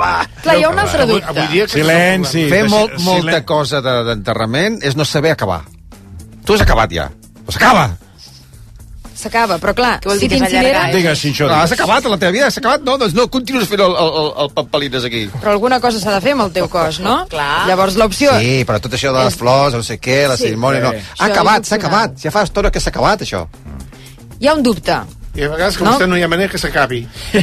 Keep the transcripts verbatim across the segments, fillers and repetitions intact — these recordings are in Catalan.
va. Clar, hi ha un altre dubte. Silenci. Fer molt, molta cosa d'enterrament és no saber acabar. Tu has acabat ja. Però s'acaba. S'acaba, però clar, si t'incineren... Digues, Xinxó. No, has acabat a la teva vida, has acabat? No, doncs no, continues fent el, el, el pampalines aquí. Però alguna cosa s'ha de fer amb el teu cos, no? Clar. Llavors l'opció... Sí, però tot això de les flors, no sé què, la Sí. cerimònia, no. Ha acabat, s'ha acabat. Ja fa estona que s'ha acabat, això. Hi ha un dubte. I a vegades que No? vostè no hi ha manera que s'acabi.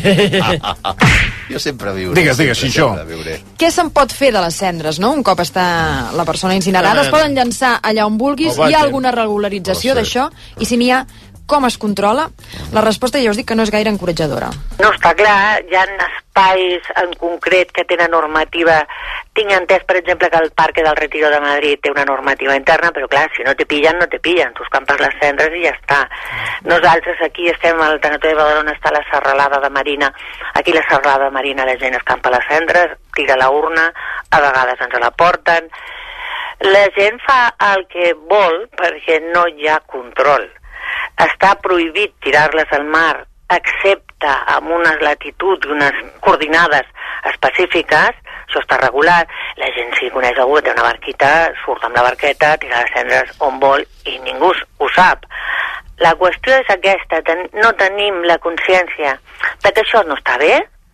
Jo sempre viuré. Digues, digues, sempre, Xinxó. sempre viuré. Què se'n pot fer de les cendres, no? Un cop està la persona incinerada, es poden llançar allà on vulguis. Al Hi ha vàter. alguna regularització Pot ser. d'això? I si n'hi ha, com es controla? La resposta ja us dic que no és gaire encoratjadora. No, està clar, hi ha espais en concret que tenen normativa. Tinc entès, per exemple, que el Parque del Retiro de Madrid té una normativa interna, però clar, si no te pillen, no te pillen. Tu escampes les cendres i ja està. Nosaltres aquí estem, al Tanatori de Badalona està la serralada de Marina. Aquí la serralada de Marina la gent escampa les cendres, tira la urna, a vegades ens la porten. La gent fa el que vol perquè no hi ha control. Està prohibit tirar-les al mar, excepte amb unes latituds i unes coordinades específiques. Això està regulat. La gent, si coneix algú que té una barquita, surt amb la barqueta, tira les cendres on vol i ningú ho sap. La qüestió és aquesta, ten no tenim la consciència de que això no està bé,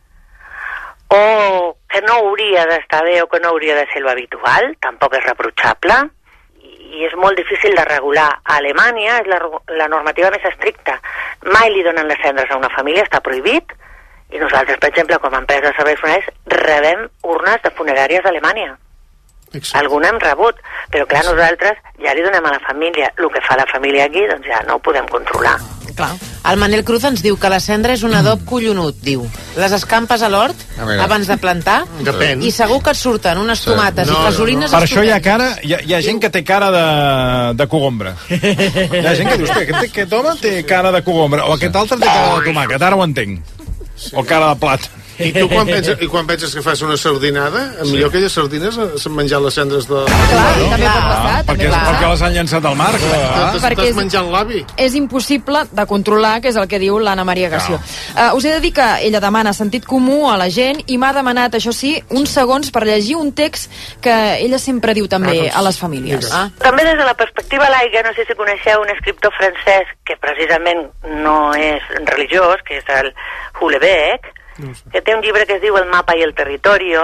o que no hauria d'estar bé o que no hauria de ser lo habitual, tampoc és reprotxable, i és molt difícil de regular. A Alemanya és la, la normativa més estricta. Mai li donen les cendres a una família, està prohibit, i nosaltres, per exemple, com a empresa de serveis funeraris, rebem urnes de funeràries d'Alemanya. Alguna hem rebut, però clar, nosaltres ja li donem a la família. El que fa la família aquí, doncs ja no ho podem controlar. Clar. El Manel Cruz ens diu que la cendra és un adob collonut, diu. Les escampes a l'hort abans de plantar Depèn. i segur que et surten unes tomates No, i fesolines. Per això hi ha cara, hi ha, hi ha gent que té cara de, de cogombra. Hi ha gent que diu, hòstia, aquest, aquest home té cara de cogombra, o aquest altre té cara de tomàquet, ara ho entenc. O cara de plat. I tu quan penses, i quan penses que fas una sardinada, sí. Millor aquelles sardines s'han menjat les cendres de... Clar, i també pot passar. Ah, també perquè, pot perquè passar. les han llançat al mar. Clar. Perquè T'has és- menjat l'avi. És impossible de controlar, que és el que diu l'Anna Maria Garció. Uh, us he de dir que ella demana sentit comú a la gent i m'ha demanat, això sí, uns segons per llegir un text que ella sempre diu també Ah, doncs, a les famílies. digues. Ah. També des de la perspectiva laica, no sé si coneixeu un escriptor francès que precisament no és religiós, que és el Houellebecq, que té un llibre que es diu El mapa i el territorio,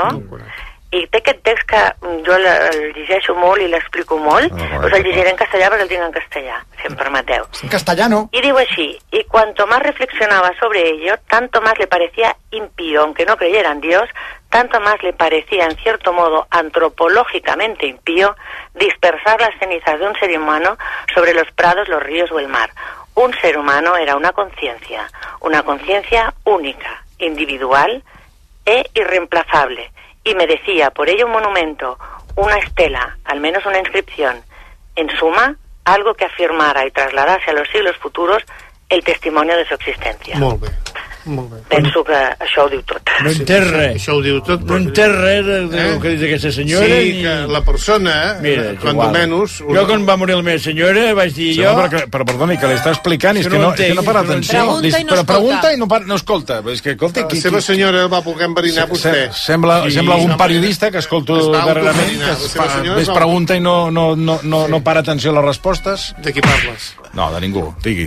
i té aquest text que jo el, el llegeixo molt i l'explico molt. Us el llegiré en castellà perquè el tinc en castellà, si em permeteu. En castellano. Y digo así, y cuanto más reflexionaba sobre ello, tanto más le parecía impío, aunque no creyera en Dios, tanto más le parecía, en cierto modo, antropológicamente impío, dispersar las cenizas de un ser humano sobre los prados, los ríos o el mar. Un ser humano era una conciencia, una conciencia única, individual e irreemplazable, y merecía por ello un monumento, una estela, al menos una inscripción, en suma, algo que afirmara y trasladase a los siglos futuros el testimonio de su existencia. Molt bé, molt bé. Penso que això ho diu tot. No entès res. Això ho diu tot. No entès res del Eh? que diu aquesta senyora. Sí, ni... que la persona, Mira, eh, és quan igual. menys... Jo, quan va morir la meva senyora, vaig dir Sí, jo... no, però, però perdoni, que li està explicant, és Que que no no, és que no entenc, para que no atenció. entenc. Pregunta i no Però pregunta escolta. i no, par- no escolta. És que, escolta, La qui, seva qui, senyora va poder enverinar vostè. Sembla, Sí. sembla algun Es va periodista que escolto es va darrerament, autoverinar. que La es seva fa, senyora es ves va- pregunta i no, no, no, no, no para atenció a les respostes. De qui parles? No, de ningú, digui.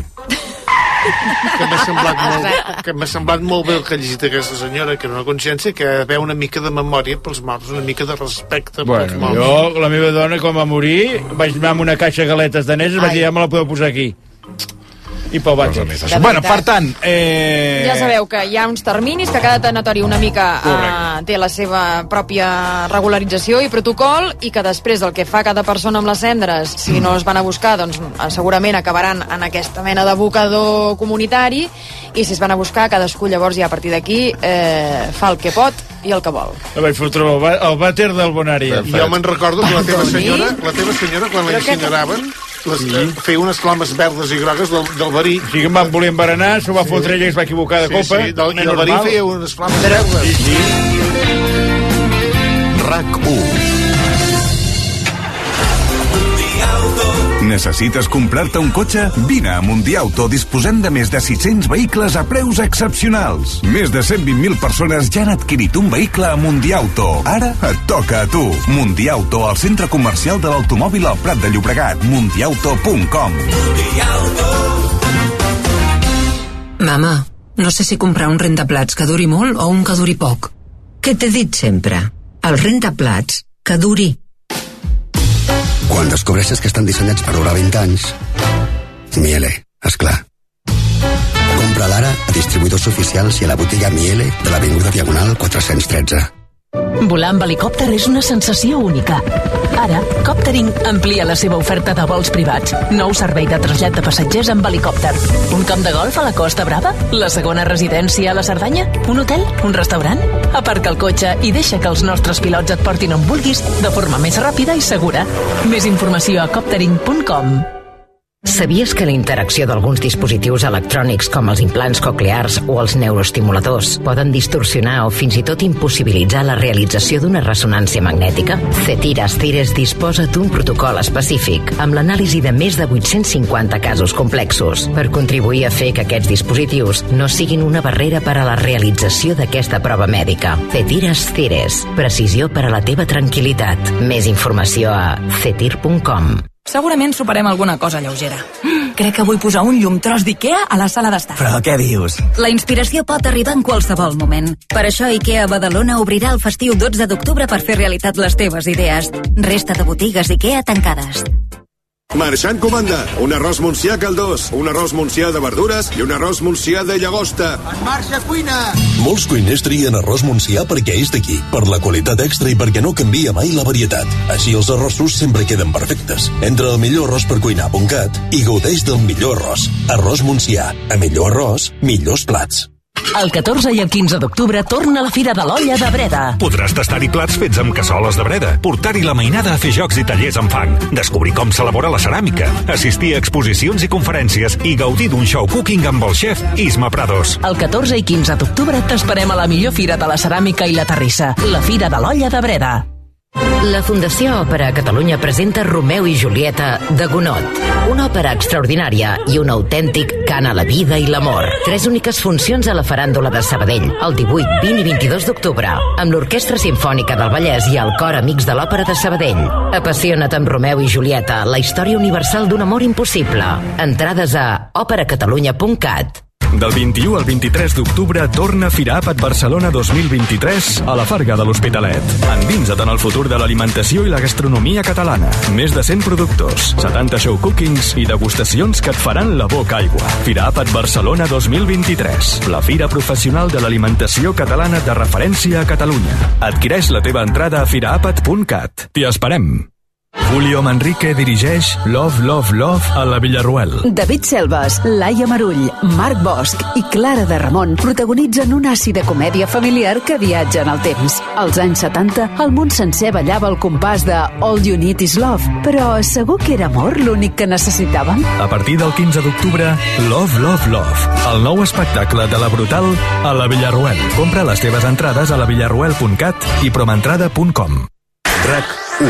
Que m'ha semblat, molt, que m'ha semblat molt bé el que ha llegit aquesta senyora, que era una consciència que ha d'haver una mica de memòria pels morts, una mica de respecte pels Bueno, morts. jo, la meva dona, quan va morir, vaig anar amb una caixa de galetes daneses, vaig dir, ja me la podeu posar aquí. I pel vàter. Bueno, per tant... Eh... Ja sabeu que hi ha uns terminis, que cada tanatori una mica eh, té la seva pròpia regularització i protocol, i que després el que fa cada persona amb les cendres, si no es van a buscar, doncs eh, segurament acabaran en aquesta mena d'abocador comunitari, i si es van a buscar, cadascú llavors ja a partir d'aquí eh, fa el que pot i el que vol. La vaig fotre al và- al vàter del Bonari. I jo me'n recordo que la teva Toni? senyora, la teva senyora quan la Però que- incineraven, les, sí. feia unes flames verdes i grogues del, del verí. O sigui que em van voler enverenar, s'ho va sí. fotre ella i es va equivocar de Sí, copa. sí, del, i Menys el verí mal. feia unes flames verdes. Sí, sí. RAC u. Necessites comprar-te un cotxe? Vine a Mundiauto, disposem de més de sis-cents vehicles a preus excepcionals. Més de cent vint mil persones ja han adquirit un vehicle a Mundiauto. Ara et toca a tu. Mundiauto, al centre comercial de l'automòbil al Prat de Llobregat. mundiauto punt com. Mama, no sé si comprar un rentaplats que duri molt o un que duri poc. Què t'he dit sempre? El rentaplats que duri. Quan descobreixes que estan dissenyats per durar vint anys, Miele, esclar. Compra-la ara a distribuïdors oficials i a la botiga Miele de l'Avinguda Diagonal quatre-cents tretze. Volar amb helicòpter és una sensació única. Ara, Coptering amplia la seva oferta de vols privats. Nou servei de trasllat de passatgers amb helicòpter. Un camp de golf a la Costa Brava? La segona residència a la Cerdanya? Un hotel? Un restaurant? Aparca el cotxe i deixa que els nostres pilots et portin on vulguis de forma més ràpida i segura. Més informació a coptering punt com. Sabies que la interacció d'alguns dispositius electrònics com els implants coclears o els neuroestimuladors poden distorsionar o fins i tot impossibilitzar la realització d'una ressonància magnètica? Cetires Cires disposa d'un protocol específic amb l'anàlisi de més de vuit-cents cinquanta casos complexos per contribuir a fer que aquests dispositius no siguin una barrera per a la realització d'aquesta prova mèdica. Cetires Cires, precisió per a la teva tranquil·litat. Més informació a cetir punt com. Segurament soparem alguna cosa lleugera. Mm, crec que vull posar un llum tros d'Ikea a la sala d'estar. Però què dius? La inspiració pot arribar en qualsevol moment. Per això Ikea Badalona obrirà el festiu dotze d'octubre per fer realitat les teves idees. Resta de botigues Ikea tancades. Marxant comanda, un arròs Montsià caldós, un arròs Montsià de verdures i un arròs Montsià de llagosta. En marxa cuina! Molts cuiners trien arròs Montsià perquè és d'aquí, per la qualitat extra i perquè no canvia mai la varietat. Així els arrossos sempre queden perfectes. Entra al millor arròs per cuinar punt cat i gaudeix del millor arròs. Arròs Montsià. A millor arròs, millors plats. El catorze i el quinze d'octubre torna la Fira de l'Olla de Breda. Podràs tastar-hi plats fets amb cassoles de Breda, portar-hi la mainada a fer jocs i tallers amb fang, descobrir com s'elabora la ceràmica, assistir a exposicions i conferències i gaudir d'un show cooking amb el xef Isma Prados. El catorze i quinze d'octubre t'esperem a la millor fira de la ceràmica i la terrissa, la Fira de l'Olla de Breda. La Fundació Òpera Catalunya presenta Romeu i Julieta de Gonot, una òpera extraordinària i un autèntic cant a la vida i l'amor. Tres úniques funcions a la Faràndula de Sabadell, el divuit, vint i vint-i-dos d'octubre, amb l'Orquestra Simfònica del Vallès i el Cor Amics de l'Òpera de Sabadell. Apassiona't amb Romeu i Julieta, la història universal d'un amor impossible. Entrades a òpera catalunya punt cat. Del vint-i-u al vint-i-tres d'octubre torna Fira Àpat Barcelona dos mil vint-i-tres a la Farga de l'Hospitalet. Endinsa't en el futur de l'alimentació i la gastronomia catalana. Més de cent productors, setanta show cookings i degustacions que et faran la boca aigua. Fira Àpat Barcelona dos mil vint-i-tres, la fira professional de l'alimentació catalana de referència a Catalunya. Adquireix la teva entrada a fira àpat punt cat. T'hi esperem. Julio Manrique dirigeix Love, Love, Love a la Villarroel. David Selves, Laia Marull, Marc Bosch i Clara de Ramon protagonitzen una àcida comèdia familiar que viatja en el temps. Als anys setanta, el món sencer ballava al compàs de All You Need Is Love, però segur que era amor l'únic que necessitaven? A partir del quinze d'octubre, Love, Love, Love, el nou espectacle de la Brutal a la Villarroel. Compra les teves entrades a la villarroel punt cat i promentrada punt com. RAC u.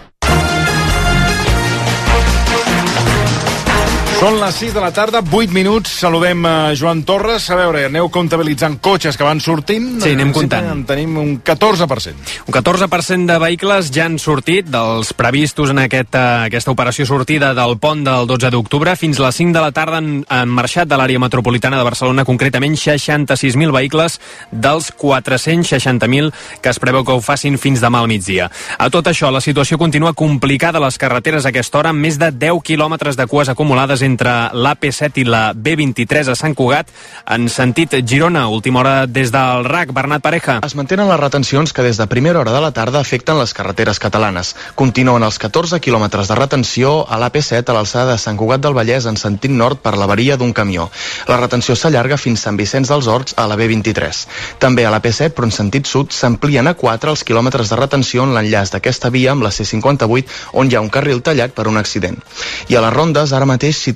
Són les sis de la tarda, vuit minuts. Saludem a Joan Torres. A veure, aneu comptabilitzant cotxes que van sortint. Sí, anem comptant. En tenim un catorze per cent. Un catorze per cent de vehicles ja han sortit dels previstos en aquest, uh, aquesta operació sortida del pont del dotze d'octubre. Fins a les cinc de la tarda han, han marxat de l'àrea metropolitana de Barcelona, concretament seixanta-sis mil vehicles dels quatre-cents seixanta mil que es preveu que ho facin fins demà al migdia. A tot això, la situació continua complicada a les carreteres a aquesta hora, amb més de deu quilòmetres de cues acumulades entre l'A P set i la B vint-i-tres a Sant Cugat, en sentit Girona. Última hora des del R A C, Bernat Pareja. Es mantenen les retencions que des de primera hora de la tarda afecten les carreteres catalanes. Continuen els catorze quilòmetres de retenció a l'A P set a l'alçada de Sant Cugat del Vallès en sentit nord per l'avaria d'un camió. La retenció s'allarga fins Sant Vicenç dels Horts a la B vint-i-tres. També a l'A P set, però en sentit sud, s'amplien a quatre els quilòmetres de retenció en l'enllaç d'aquesta via amb la C cinquanta-vuit, on hi ha un carril tallat per un accident. I a les rondes, ara mateix,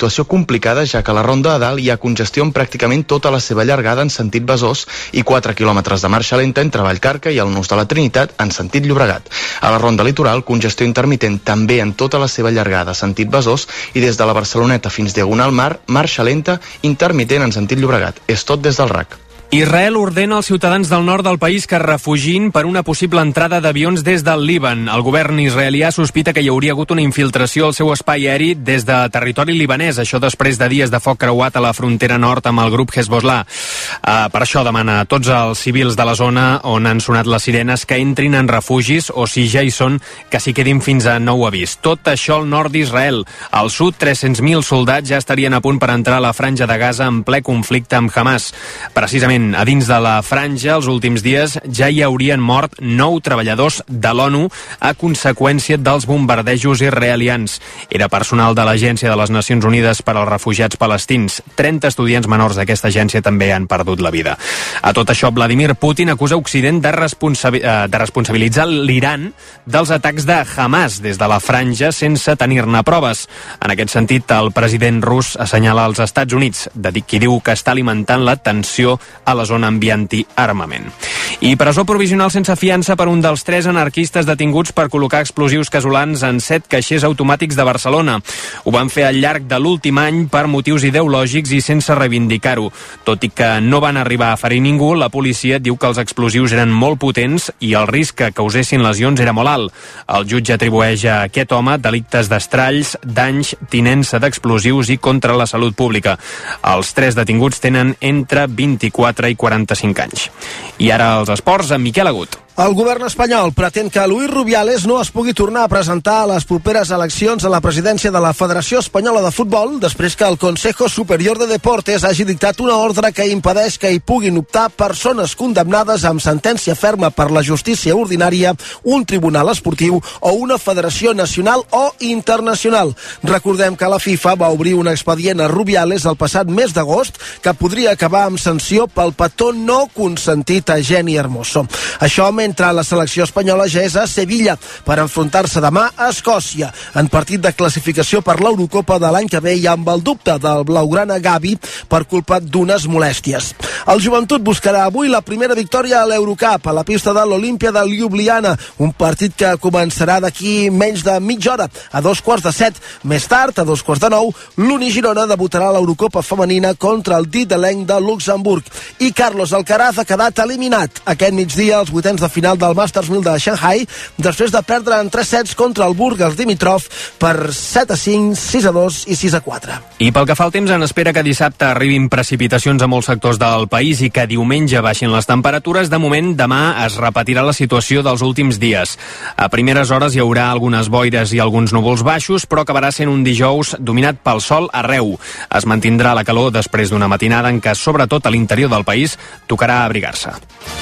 situació complicada, ja que a la Ronda de Dalt hi ha congestió en pràcticament tota la seva llargada en sentit Besòs i quatre quilòmetres de marxa lenta entre Vallcarca i el Nus de la Trinitat en sentit Llobregat. A la Ronda Litoral, congestió intermitent també en tota la seva llargada sentit Besòs i des de la Barceloneta fins Diagonal Mar, marxa lenta intermitent en sentit Llobregat. És tot des del R A C. Israel ordena als ciutadans del nord del país que refugin per una possible entrada d'avions des del Líban. El govern israelià sospita que hi hauria hagut una infiltració al seu espai aeri des de territori libanès, això després de dies de foc creuat a la frontera nord amb el grup Hezbollah. Uh, per això demana a tots els civils de la zona on han sonat les sirenes que entrin en refugis o, si ja hi són, que s'hi quedin fins a nou avís. Tot això al nord d'Israel. Al sud, tres-cents mil soldats ja estarien a punt per entrar a la franja de Gaza en ple conflicte amb Hamas. Precisament a dins de la franja, els últims dies ja hi haurien mort nou treballadors de l'ONU a conseqüència dels bombardejos israelians. Era personal de l'Agència de les Nacions Unides per als Refugiats Palestins. trenta estudiants menors d'aquesta agència també han perdut la vida. A tot això, Vladimir Putin acusa Occident de, responsabi de responsabilitzar l'Iran dels atacs de Hamas des de la franja sense tenir-ne proves. En aquest sentit, el president rus assenyala als Estats Units, de qui diu que està alimentant la tensió a la zona antiarmament. I presó provisional sense fiança per un dels tres anarquistes detinguts per col·locar explosius casolans en set caixers automàtics de Barcelona. Ho van fer al llarg de l'últim any per motius ideològics i sense reivindicar-ho. Tot i que no van arribar a ferir ningú, la policia diu que els explosius eren molt potents i el risc que causessin lesions era molt alt. El jutge atribueix a aquest home delictes d'estralls, danys, tinença d'explosius i contra la salut pública. Els tres detinguts tenen entre vint-i-quatre i quaranta-cinc anys. I ara els esports amb Miquel Agut. El govern espanyol pretén que Luis Rubiales no es pugui tornar a presentar a les properes eleccions a la presidència de la Federació Espanyola de Futbol després que el Consejo Superior de Deportes hagi dictat una ordre que impedeix que hi puguin optar persones condemnades amb sentència ferma per la justícia ordinària, un tribunal esportiu o una federació nacional o internacional. Recordem que la FIFA va obrir un expedient a Rubiales el passat mes d'agost que podria acabar amb sanció pel petó no consentit a Jenny Hermoso. Això mentre la selecció espanyola ja és a Sevilla per enfrontar-se demà a Escòcia en partit de classificació per l'Eurocopa de l'any que ve i amb el dubte del blaugrana Gavi per culpa d'unes molèsties. El Joventut buscarà avui la primera victòria a l'Eurocup a la pista de l'Olímpia de Ljubljana, un partit que començarà d'aquí menys de mitja hora, a dos quarts de set. Més tard, a dos quarts de nou, l'Uni Girona debutarà a l'Eurocopa femenina contra el Didelenc de Luxemburg. I Carlos Alcaraz ha quedat eliminat aquest migdia als vuitens de final del Masters mil de Shanghai després de perdre en tres sets contra el Burgas Dimitrov per set a cinc, sis a dos i sis a quatre. I pel que fa al temps, en espera que dissabte arribin precipitacions a molts sectors del país i que diumenge baixin les temperatures. De moment, demà es repetirà la situació dels últims dies. A primeres hores hi haurà algunes boires i alguns núvols baixos, però acabarà sent un dijous dominat pel sol arreu. Es mantindrà la calor després d'una matinada en què, sobretot a l'interior del país, tocarà abrigar-se.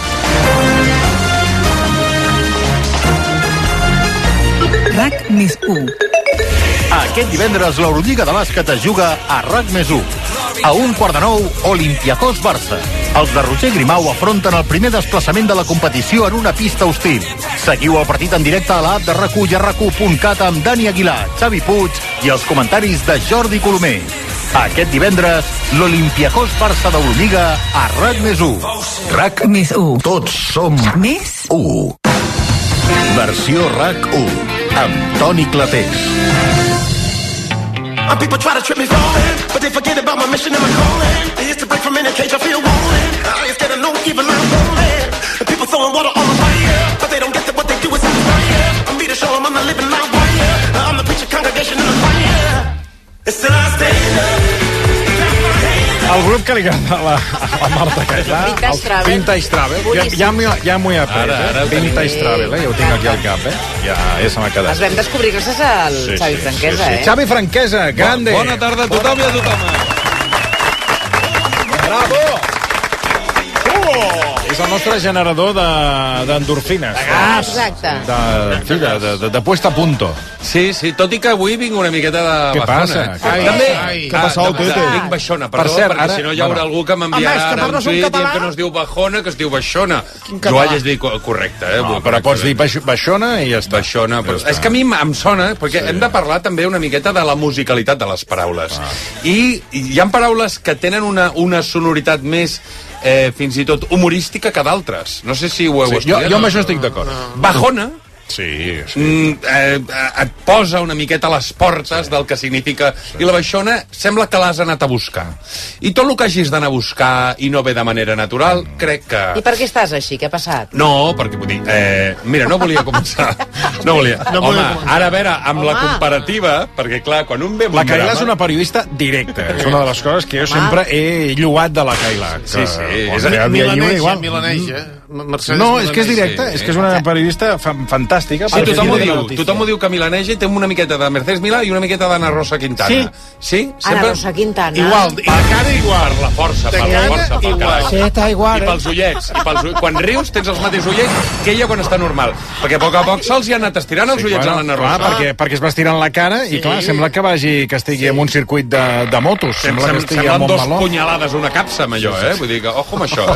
R A C més u. Aquest divendres l'Eurolliga de bàsquet es juga a R A C més u. A un quart de nou, Olympiacos Barça. Els de Roger Grimau afronten el primer desplaçament de la competició en una pista hostil. Seguiu el partit en directe a l'app de R A C u i a R A C u punt cat amb Dani Aguilar, Xavi Puig i els comentaris de Jordi Colomer. Aquest divendres, l'Olympiacos Barça d'Eurolliga a R A C més u. R A C més u. Tots som més u. Versió R A C u amb Toni Clapés. My people try to trip me falling, but they forget about my mission and my calling. They used to break from any cage I feel rolling. I ain't scared of no evil, I'm rolling. And people throwing water on the fire, but they don't get that what they do is inspire. I'm me to show them I'm not living my wire. I'm the preacher congregation in the fire. It's the last day. El grup que li agrada a la, a la Marta Casà, Vintage Travel. Vintage Travel. Ja, ja m'ho ja m'ho he après, eh? Vintage Travel, eh? Ja ho tinc aquí al cap, eh? Ja, ja se m'ha quedat. Els vam descobrir gràcies al Sí, Xavi sí, Franquesa, sí, sí. eh? Xavi Franquesa, grande. Bona tarda a tothom i a tothom. Bravo! Uh! És és el nostre generador d'endorfines. De, ah, exacte. De, sí, de, de, de, de puesta a punto. Sí, sí, tot i que avui vinc una miqueta de Què bajona. passa? Ai, També, ai, què passa, ah, Tete? Vinc baixona, perdó, Per cert, perquè ara- si no hi haurà bueno. algú que m'enviarà Home, és que ara un parles un tuit català? dient que no es diu bajona, que es diu baixona. Jo català? ho haig de dir co- correcte, eh? No, però pots dir baix, baixona i ja està. Baixona, però Ja és que a mi em em sona, perquè hem de parlar també una miqueta de la musicalitat de les paraules. I hi ha paraules que tenen una, una sonoritat més eh, fins i tot humorística que d'altres. No sé si ho heu Sí, jo, estudiat. jo amb això estic d'acord. Bajona, Sí, sí. Mm, eh, et posa una miqueta a les portes sí. del que significa... Sí. I la baixona sembla que l'has anat a buscar. I tot el que hagis d'anar a buscar i no ve de manera natural, mm. crec que... I per què estàs així? Què ha passat? No, perquè vull dir... Eh, mira, no volia començar. No volia. No Home, volia començar. ara a veure, amb Home. la comparativa, perquè clar, quan un ve amb La un Cailà drama... és una periodista directa. És una de les coses que jo sempre he lloat de la Cailà. Que, Sí, sí. quan És hi ha Via Lliure, igual. Milaneja. Mercedes No, és que és Milaneja. directa. És que és una periodista fa fantàstica. Sí, perquè tothom ho diu diu. notícies. Tothom ho diu que milaneja i té una miqueta de Mercedes Milà i una miqueta d'Anna Rosa Quintana. Sí? Sí? Ana Rosa Quintana. Igual, i la cara igual. Per la força, per la força, pel caràcter. Sí, està igual, I eh? pels ullets. I pels ullets. Quan rius tens els mateixos ullets que ella quan està normal. Perquè a poc a poc se'ls hi ha anat estirant els Sí, ullets bueno, a l'Anna clar, Rosa. perquè, perquè es va estirant la cara i, Sí. clar, sembla que vagi que estigui en un circuit de, de motos. Sem Sembla que sem estigui a semblen dos Montmeló. punyalades una capsa amb allò, eh? Vull dir que, ojo amb això,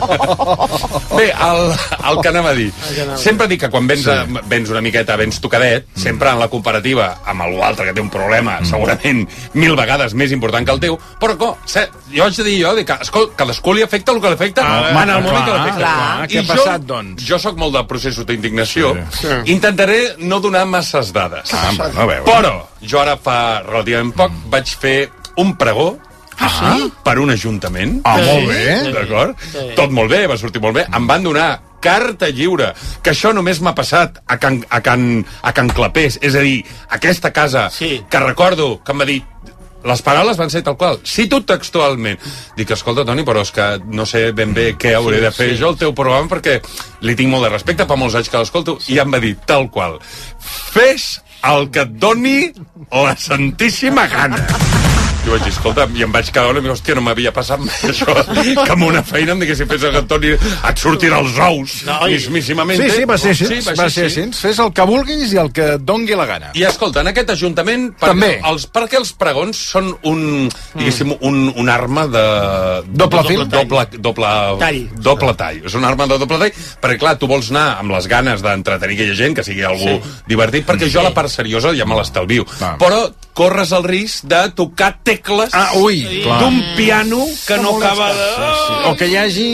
eh? Bé, el, el que anava a dir. Sempre dic que quan vens, a, vens una miqueta, vens tocadet, sempre en la comparativa amb algú altre que té un problema, segurament mil vegades més important que el teu, però co, se, jo haig de dir jo, dic, que, escolta, cadascú li afecta el que li afecta Ah, en el moment clar, que l'afecta. clar. Què ha I passat, jo, doncs? Jo sóc molt de processos d'indignació. Sí. Intentaré no donar masses dades. Ah, bueno, a veure. Però jo ara fa relativament poc vaig fer un pregó Ah, sí? per un ajuntament. Ah, molt bé. D'acord? Sí. Tot molt bé, va sortir molt bé. Em van donar carta lliure, que això només m'ha passat a Can, a, Can, a Can Clapés, és a dir, aquesta casa sí. que recordo que em va dir les paraules van ser tal qual, cito textualment. Dic, escolta, Toni, però és que no sé ben bé què hauré de fer sí. jo al teu programa perquè li tinc molt de respecte, fa molts anys que l'escolto, i em va dir tal qual, fes el que et doni la santíssima gana. Jo vaig dir, escolta, i em vaig quedar una mica, hòstia, no m'havia passat mai això, que amb una feina em diguessin, fes el que et doni, et surtin els ous, no, mismíssimament. Sí, sí, va ser així. Sí, va ser així. Fes el que vulguis i el que et dongui la gana. I escolta, en aquest ajuntament, perquè També. els, perquè els pregons són un, diguéssim, un, un arma de... Doble fil? Doble, doble, Tall. doble tall. És una arma de doble tall, perquè clar, tu vols anar amb les ganes d'entretenir aquella gent, que sigui algú sí. divertit, perquè jo la part seriosa ja me l'estalvio. Ah. Però corres el risc de tocar tecles ah, ui, d'un piano que no acaba de... Sí. O que hi hagi...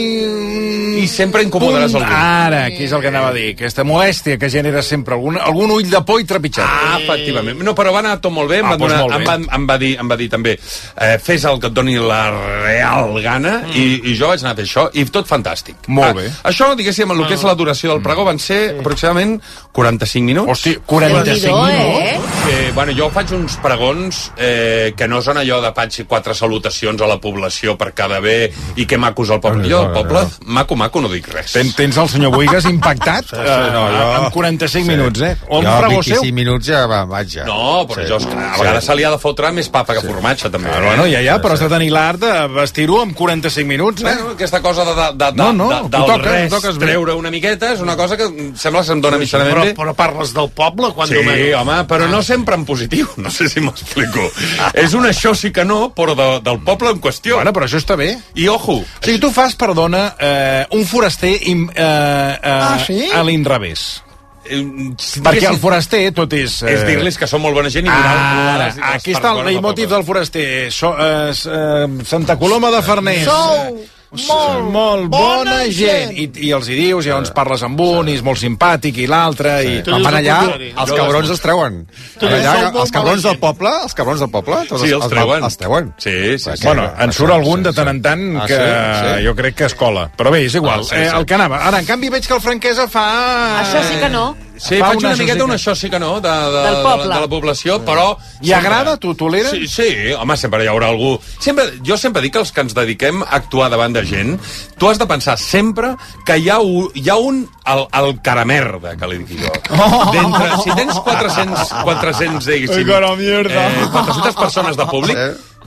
I sempre incomodaràs algú. Ara, que és el que anava a dir. Aquesta molèstia que genera sempre algun, algun ull de por i trepitjat. Ah, efectivament. No, però va anar tot molt bé. Em, Ah, va, doncs donar, molt bé. em, va, em, va dir, em va dir també eh, fes el que et doni la real gana mm. i, i jo vaig anar a fer això i tot fantàstic. Molt ah, bé. Això, diguéssim, el que és la duració del pregó van ser aproximadament quaranta-cinc minuts. Hosti, quaranta-cinc minuts? Eh? Eh, bueno, jo faig uns pregons eh, que no són allò de faig quatre salutacions a la població per cada bé i que macos al poble. Jo, al poble, maco, maco, no dic res. Ten, tens el senyor Boigas impactat sí, sí, no, jo... amb quaranta-cinc sí. minuts, eh? O jo, pregó vint-i-cinc seu. minuts ja va, vaig ja. No, però Sí. jo, a vegades se li ha de fotre més papa que formatge, també. Ah, bueno, ja, ja, però has de tenir l'art de vestir-ho amb quaranta-cinc minuts, eh? Bueno, aquesta cosa de, de, de, No, no, de, tu del toques, res toques bé. treure una miqueta és una cosa que em sembla que se'm dona mitjanament però, bé. però parles del poble quan Sí, menys. home, però no sempre en positiu, no sé si m'explico. És un això sí que no, però de, del poble en qüestió. Bueno, però això està bé. I ojo... O sigui, tu fas, perdona, eh, un foraster im, eh, eh, Ah, sí? a l'inrevés. Eh, Perquè el foraster tot és... Eh... És dir-los que són molt bona gent i mirar... Ara, aquí està el leitmotiv del foraster. So, eh, eh, Santa Coloma de Farners. Sou molt, molt bona, bona gent. I, I els hi dius, i llavors parles amb un, i és molt simpàtic, i l'altre, i... Quan van allà, els cabrons els treuen. Van allà, els cabrons del poble, els cabrons del poble, tots Sí, els treuen. Els treuen. Sí, sí, sí. Bueno, en surt algun de tant en tant Ah, que sí? Sí. jo crec que es cola. Però bé, és igual. Ah, sí, Eh, sí. el que anava. Ara, en canvi, veig que el Franquesa fa... Això sí que no. Sí, Fa faig una una miqueta això sí un que- això sí que no, de, de, Del poble. de, de la població, però... I agrada? Tu tolera? Sí, sí, home, sempre hi haurà algú... Sempre, jo sempre dic que els que ens dediquem a actuar davant de gent, tu has de pensar sempre que hi ha un, hi ha un el, el caramerda, que li dic jo. D'entre, si tens quatre-cents, quatre-cents diguéssim, El caramierda. eh, quatre-centes persones de públic,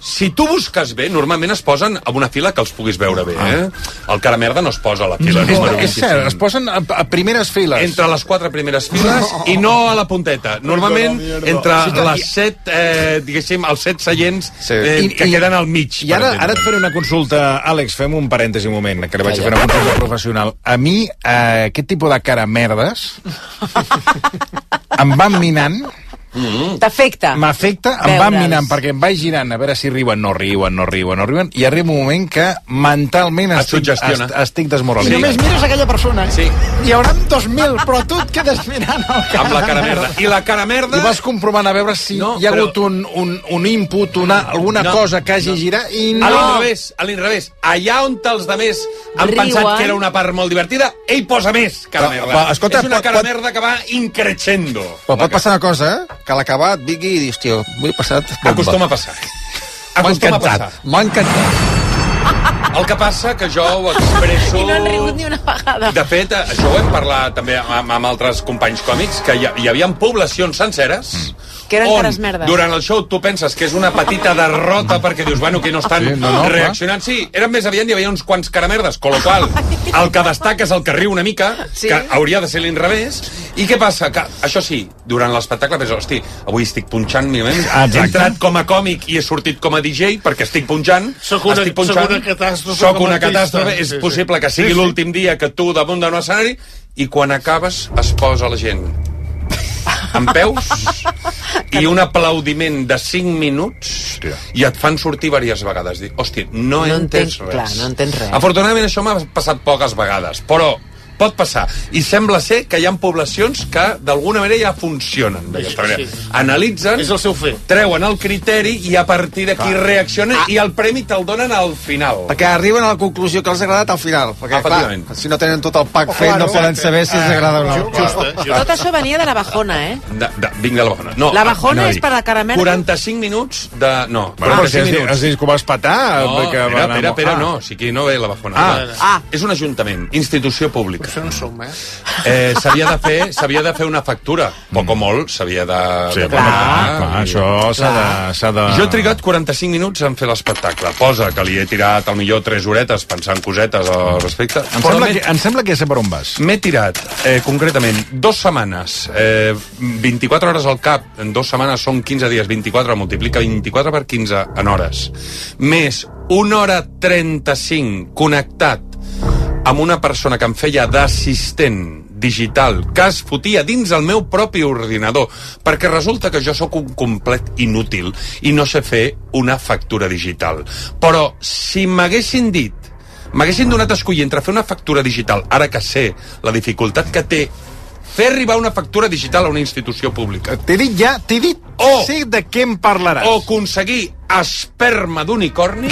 si tu busques bé, normalment es posen a una fila que els puguis veure bé, eh? El cara merda no es posa a la fila. No, número és vint-i-cinc. cert, es posen a, a primeres files. Entre les quatre primeres files i no a la punteta. Normalment, entre Sí, que- les set, eh, diguéssim, els set seients eh, I- que i- queden al mig. I ara, per ara et exemple. faré una consulta. Àlex, fem un parèntesi un moment, que li vaig a fer una consulta professional. A mi, eh, aquest tipus de cara merdes em van minant. Mm. T'afecta. M'afecta, em van Veure'ls. minant, perquè em vaig girant a veure si riuen, no riuen, no riuen, no riuen, i arriba un moment que mentalment Et estic, suggestiona. est, estic I desmoralitzat. només mires aquella persona. Sí. Hi haurà dos mil, però tu et quedes mirant el cara. Amb la cara merda. I la cara merda... I vas comprovant a veure si No, hi ha però- hagut un, un, un input, una, alguna No, cosa que hagi girat, i no... A l'inrevés, a l'inrevés. Allà on els de més han Riuen. pensat que era una part molt divertida, ell posa més cara Però- merda. però, escolta, és una pot- cara pot- merda que va increixendo. Però pot passar una cosa, eh? Que a l'acabat vingui i dius, tio, m'ho he passat... bomba. Acostuma a passar. M'ha Acostuma a encantat, passar. m'ha encantat. El que passa que jo ho expresso... I no han rigut ni una vegada. De fet, això ho hem parlat també amb, amb altres companys còmics, que hi, hi havia poblacions senceres mm. Que eren on, cares merdes. durant el show, tu penses que és una petita derrota perquè dius, bueno, que no estan Sí, no, no, reaccionant. Sí, eren més aviat, hi havia uns quants caramerdes, con lo qual, el que destaca és el que riu una mica, Sí. que hauria de ser l'inrevés. I què passa? Que, això sí, durant l'espectacle penso, hosti, avui estic punxant, mira, he entrat com a còmic i he sortit com a D J perquè estic punxant, Soc una- estic punxant, soc una catàstrofe soc com a una artista. catàstrofe, és Sí, sí. possible que sigui Sí, sí. l'últim dia que tu damunt d'un escenari i quan acabes es posa la gent en peus i un aplaudiment de cinc minuts i et fan sortir diverses vegades. Dir, hòstia, no, No he entès entenc- res. clar, no entens res. Afortunadament això m'ha passat poques vegades, però pot passar. I sembla ser que hi ha poblacions que d'alguna manera ja funcionen d'aquesta manera. Sí. Analitzen, És el seu fer. treuen el criteri i a partir d'aquí reaccionen i el premi te'l donen al final. Perquè arriben a la conclusió que els ha agradat al final. Perquè, Efectivament. clar, si no tenen tot el pack Oh, fet, claro, no poden exacte. saber si els agrada o no. Ju- Justa, justa. Tot això venia de la bajona, eh? De, de, vinc de la bajona. No, La bajona anava a és dir, per la cara merda? quaranta-cinc minuts de... No, Bueno, però si quaranta-cinc has, dit- minuts. has dit que ho vas petar... No, perquè va espera, anar espera, molt- espera, Ah. no, si aquí no ve la bajona. Ah. Ah. És un ajuntament, institució pública. Això no som, eh? Eh, s'havia de fer s'havia de fer una factura. Poc o molt s'havia de... Sí, de clar, pagar. clar, això s'ha de, s'ha de... Jo he trigat quaranta-cinc minuts en fer l'espectacle. Posa que li he tirat al millor tres horetes pensant cosetes al respecte. Em Però sembla, m'he- que, em sembla que sé per on vas. M'he tirat, eh, concretament, dos setmanes, eh, vint-i-quatre hores al cap, en dos setmanes són quinze dies, vint-i-quatre, multiplica vint-i-quatre per quinze en hores, més una hora trenta-cinc connectat amb una persona que em feia d'assistent digital, que es fotia dins el meu propi ordinador, perquè resulta que jo sóc un complet inútil i no sé fer una factura digital. Però si m'haguessin dit m'haguessin donat a escollir entre fer una factura digital, ara que sé la dificultat que té fer arribar una factura digital a una institució pública. T'he dit ja, t'he dit, O- sé de què em parlaràs. O aconseguir esperma d'unicorni,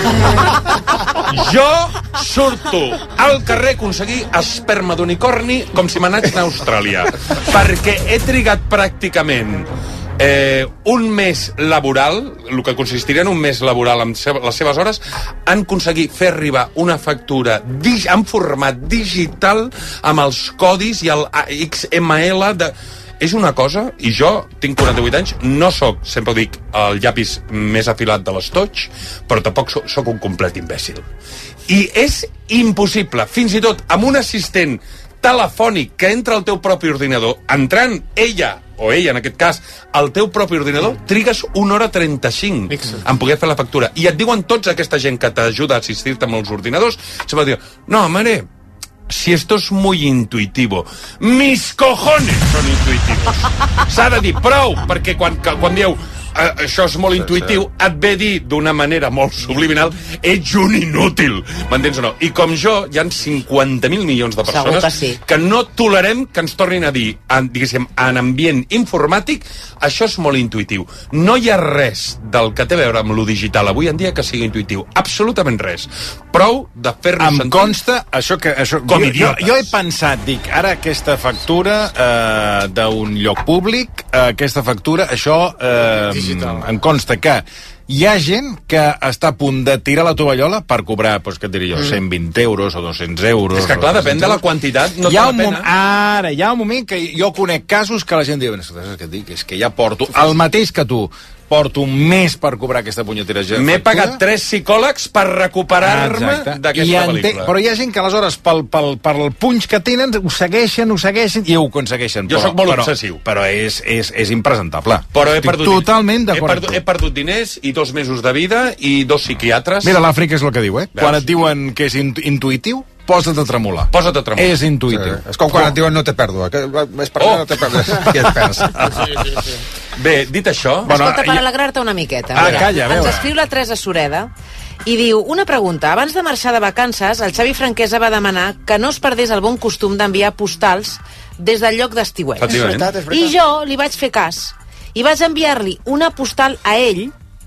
jo surto al carrer a aconseguir esperma d'unicorni com si m'anés a Austràlia. Perquè he trigat pràcticament eh, un mes laboral, el que consistiria en un mes laboral amb seva, les seves hores, han aconseguit fer arribar una factura dig, en format digital amb els codis i el X M L de... És una cosa, i jo tinc quaranta-vuit anys, no sóc, sempre ho dic, el llapis més afilat de l'estoig, però tampoc sóc, sóc un complet imbècil. I és impossible, fins i tot amb un assistent telefònic que entra al teu propi ordinador, entrant ella, o ella en aquest cas, al teu propi ordinador, trigues una hora trenta-cinc en poder fer la factura. I et diuen tots aquesta gent que t'ajuda a assistir-te amb els ordinadors, se va dir, no, mare, si esto es muy intuitivo. Mis cojones son intuitivos. S'ha de dir prou, perquè quan, quan dieu eh, això és molt intuitiu, et ve dir d'una manera molt subliminal, ets un inútil. M'entens o no? I com jo, hi ha cinquanta mil milions de Segur persones que sí. que no tolerem que ens tornin a dir, en, diguéssim, en ambient informàtic, això és molt intuitiu. No hi ha res del que té a veure amb lo digital avui en dia que sigui intuitiu. Absolutament res. Prou de fer-nos Em sentir... consta, això que... Això, Com jo, jo, idiotes. jo he pensat, dic, ara aquesta factura eh, d'un lloc públic, eh, aquesta factura, això eh, em consta que hi ha gent que està a punt de tirar la tovallola per cobrar, doncs, què et diré jo, cent vint euros o dos-cents euros. És que, clar, o depèn de la quantitat, no hi ha té la un pena. moment, ara, hi ha un moment que jo conec casos que la gent diu, és que et dic, és que ja porto el mateix que tu, porto un mes per cobrar aquesta punyetera factura. M'he pagat tres psicòlegs per recuperar-me d'aquesta pel·lícula. Però hi ha gent que aleshores, pel, pel, pel punx que tenen, ho segueixen, ho segueixen i ho aconsegueixen. Jo però, sóc molt però, obsessiu. Però és, és, és impresentable. Però he Estic perdut, totalment he, d'acord. perdut, he perdut diners i dos mesos de vida i dos psiquiatres. Mira, l'Àfrica és el que diu, eh? Veus? Quan et diuen que és intu intuïtiu, posa't a tremolar. Posa't a tremolar. És intuïtiu. Sí. És com quan et diuen no té pèrdua. Que és per oh. no té pèrdua. Qui et perds? Sí, sí, sí. Bé, dit això... Bueno, Escolta, per alegrar-te una miqueta. Ah, calla, a veure. Ens escriu la Teresa Sureda i diu, una pregunta, abans de marxar de vacances, el Xavi Franquesa va demanar que no es perdés el bon costum d'enviar postals des del lloc d'estiuet. És veritat, és veritat. I jo li vaig fer cas i vaig enviar-li una postal a ell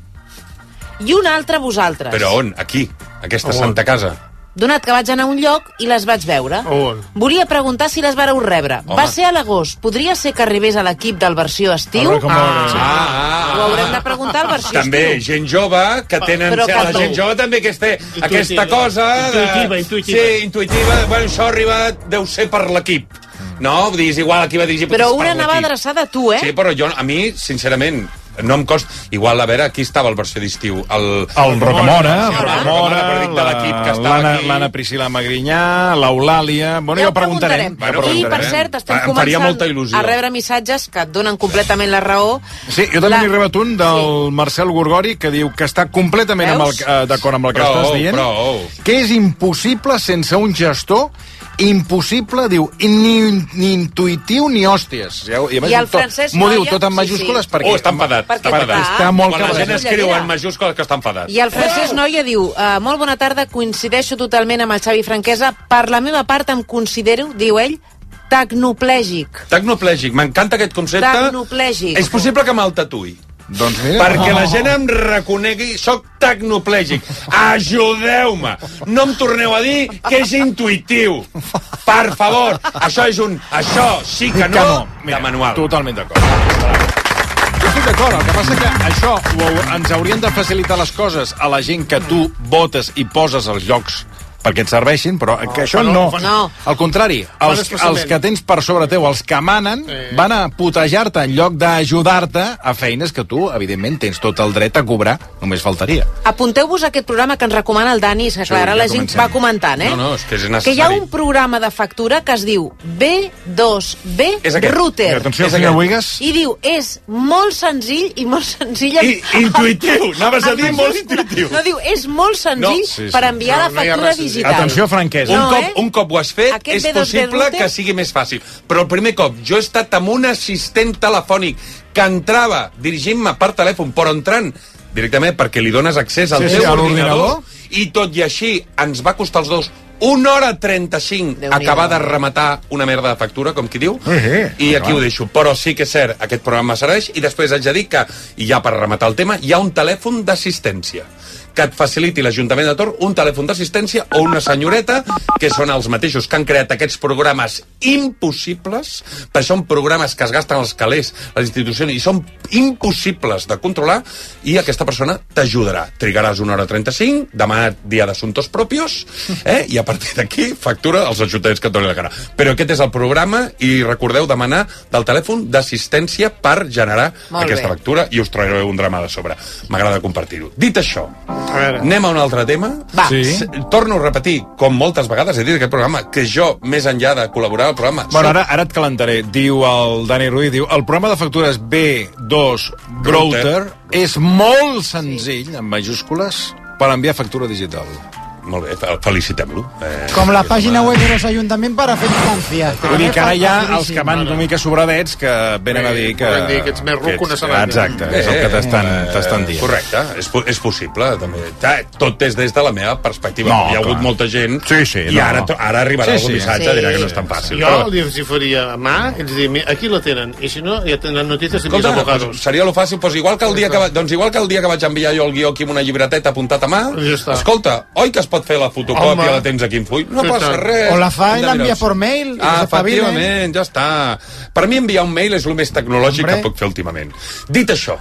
i una altra a vosaltres. Però on? Aquí? Aquesta santa casa? Donat que vaig anar a un lloc i les vaig veure. On? Volia preguntar si les vareu rebre. Home. Va ser a l'agost. Podria ser que arribés a l'equip del versió estiu? Ah, ah, ah. Ho haurem de preguntar al versió També estiu. gent jove que tenen... Però que la tu. gent jove també que té aquesta cosa... Intuitiva, de... intuitiva. Sí, intuitiva. Bueno, això arriba, deu ser per l'equip. No? Vull dir, és igual a qui va dirigir... Però és per una anava l'equip. adreçada a tu, eh? Sí, però jo, a mi, sincerament, no em costa... Igual, a veure, aquí estava el versió d'estiu. El, El Rocamora, Sí, el Rocamora, per dir de l'equip que estava l'Anna aquí. l'Anna Priscila Magrinyà, l'Eulàlia... Bueno, ja, ho preguntarem. preguntarem. Ja I, preguntarem. per cert, estem Em faria molta començant il·lusió. a rebre missatges que et donen completament la raó. Sí, jo també La- n'he rebut un del sí. Marcel Gorgori, que diu que està completament amb el, Veus? eh, d'acord amb el que Prou, estàs dient, prou. que és impossible sense un gestor, impossible, diu, i ni, ni intuïtiu ni hòsties. Ja, I, a més, I el tot- Francesc M'ho diu Noia- tot en sí, majúscules sí. perquè... Oh, està enfadat. Perquè Està enfadat. està- Està molt Quan la cabreig. gent escriu en majúscules que està enfadat. I el Francesc Noia diu, uh, molt bona tarda, coincideixo totalment amb el Xavi Franquesa. Per la meva part em considero, diu ell, tecnoplègic. Tecnoplègic, m'encanta aquest concepte. Tecnoplègic. És possible que me'l tatuï. Doncs mira... Perquè la gent em reconegui, soc tecnoplègic. Ajudeu-me. No em torneu a dir que és intuïtiu. Per favor. Això és un... Això sí que no, Mira, de manual. Totalment d'acord. Jo estic d'acord, el que passa que això ho, ens haurien de facilitar les coses a la gent que tu votes i poses als llocs perquè et serveixin, però que això fan- no. fan- No. Al contrari, els, els que tens per sobre teu, els que manen, Sí. van a putejar-te en lloc d'ajudar-te a feines que tu, evidentment, tens tot el dret a cobrar, només faltaria. Apunteu-vos a aquest programa que ens recomana el Dani, que clar, ara ja la gent comencem. va comentant, eh? No, no, és que és necessari. Que hi ha un programa de factura que es diu B dos B És aquest. Router. I atenció, És senyor aquest. Buigas. I diu, és molt senzill i molt senzill... I intuïtiu, anaves a amb dir molt majúscules. intuïtiu. No, diu, és molt senzill No, sí, sí. per enviar No, la no hi ha factura res senzill. digital. Atenció, Franquesa. Un, No, cop, eh? un cop ho has fet, Aquest és B dos B possible router- que sigui més fàcil. Però el primer cop, jo he estat amb un assistent telefònic que entrava dirigint-me per telèfon, però entrant directament perquè li dones accés al Sí, sí, teu a ordinador, l'ordinador. i tot i així ens va costar els dos una hora trenta-cinc Déu-n'hi-do. acabar de rematar una merda de factura, com qui diu, Sí, sí, i aquí clar. ho deixo. Però sí que és cert, aquest programa serveix, i després haig de dir que, i ja per rematar el tema, hi ha un telèfon d'assistència que et faciliti l'Ajuntament de Tor un telèfon d'assistència o una senyoreta, que són els mateixos que han creat aquests programes impossibles, perquè són programes que es gasten els calés, les institucions, i són impossibles de controlar, i aquesta persona t'ajudarà. Trigaràs una hora trenta-cinc, demà dia d'assumptos propios, eh? I a partir d'aquí factura als ajuntaments que et donin la cara. Però aquest és el programa, i recordeu demanar del telèfon d'assistència per generar Molt aquesta bé. factura, i us trauré un drama de sobre. M'agrada compartir-ho. Dit això, A veure. anem a un altre tema. Va. Sí. S- Torno a repetir, com moltes vegades he dit aquest programa, que jo, més enllà de col·laborar al programa... Bueno, soc- ara, ara et calentaré. Diu el Dani Ruiz, diu, el programa de factures B dos Router és molt senzill, en majúscules, per enviar factura digital. Molt bé, fe- felicitem-lo. Eh, Com la página web de los ayuntamientos para hacer instancia. Vull dir que ara hi ha els que van una mica sobradets que venen a dir que... Podem dir que ets més ruc que una sabata. Exacte, és el que t'estan t'estan dient. Correcte, és, po- és possible, també. Ja, tot és des de la meva perspectiva. No, Hi ha hagut clar. molta gent, Sí, sí, i no, ara, no. to- ara arribarà Sí, algun sí. missatge, Sí. dirà que no és tan fàcil. Jo Però, els hi faria a mà, ells dir, "Mira, aquí la tenen, i si no, ja tindran notícies de mis escolta, abogados. doncs seria lo fàcil, doncs igual que el dia que, va, doncs igual que el dia que vaig enviar jo el guió aquí amb una llibreteta apuntat a mà, Ja està. escolta, oi que es pot fer la fotocòpia, Home. la tens aquí en full? No Sí, passa tant. res. O la fa Hem i de l'envia mirar-ho. por mail i Ah, s'espavila, efectivament, ja està. Per mi enviar un mail és el més tecnològic Hombre. que puc fer últimament. Dit això,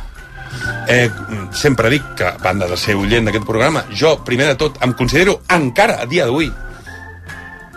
eh, sempre dic que, a banda de ser oient d'aquest programa, jo, primer de tot, em considero encara a dia d'avui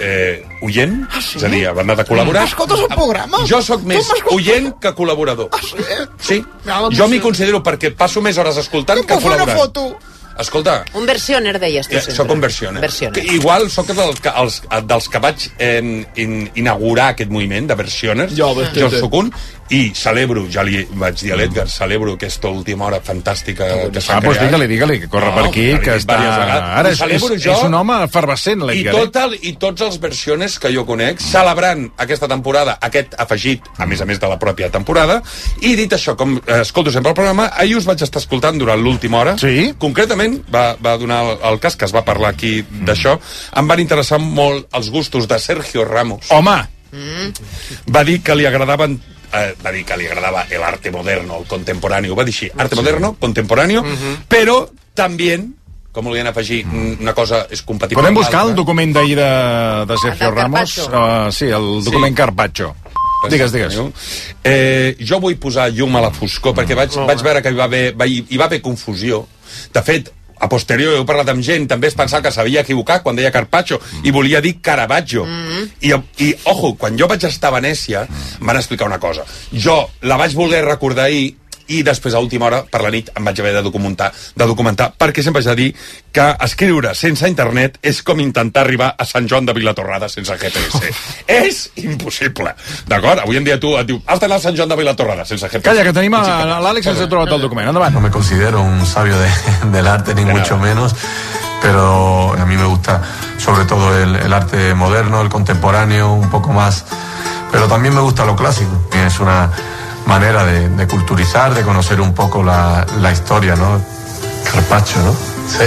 eh, oient, ah, sí? És a dir, a banda de col·laborar. Escoltes el programa? Jo sóc més oient que col·laborador. Ah, sí? Sí. Jo m'hi considero perquè passo més hores escoltant que col·laborant. Una foto. Escolta... Un versioner, deies tu sempre. Soc un versioner. versioner. Igual soc del, els, dels que vaig eh, in, inaugurar aquest moviment de versioners. Jo, jo soc un, i celebro, ja li vaig dir a l'Edgar, celebro aquesta última hora fantàstica que s'ha ah, creat. Doncs digue-li, digue-li, que corre no, per aquí, que està... Ara és, és, és un home efervescent, l'Edgar. I, tot el, I tots els versioners que jo conec, celebrant aquesta temporada, aquest afegit, a més a més de la pròpia temporada, i dit això, com eh, escolto sempre el programa, ahir us vaig estar escoltant durant l'última hora. Sí? Concretament, va, va donar el, el cas que es va parlar aquí d'això, em van interessar molt els gustos de Sergio Ramos. Home! Mm. Va dir que li agradaven eh, va dir que li agradava el arte moderno, el contemporáneo, va dir així, arte moderno, contemporáneo, uh -huh. però també, com volien afegir, una cosa és compatible. Podem buscar el document d'ahir de, de Sergio Ramos? Uh, sí, el document sí. Carpaccio. Digues, digues. Eh, jo vull posar llum a la foscor, perquè vaig, oh, vaig veure que hi va, haver, va, hi va haver confusió. De fet, a posteriori heu parlat amb gent, també es pensava que s'havia equivocat quan deia Carpaccio i volia dir Caravaggio. Mm. I, I, ojo, quan jo vaig estar a Venècia, em van explicar una cosa. Jo la vaig voler recordar ahir i després a última hora, per la nit, em vaig haver de documentar, de documentar perquè sempre vaig dir que escriure sense internet és com intentar arribar a Sant Joan de Vilatorrada sense G P S. És impossible. D'acord? Avui en dia tu et diu, has d'anar a Sant Joan de Vilatorrada sense G P S. Calla, que tenim a l'Àlex que ens ha trobat el document. Endavant. No me considero un sabio de, del arte, ni mucho menos, pero a mí me gusta sobre todo el, el arte moderno, el contemporáneo, un poco más, pero también me gusta lo clásico. Es una manera de, de culturizar, de conocer un poco la, la historia, ¿no? Carpaccio, ¿no? Sí.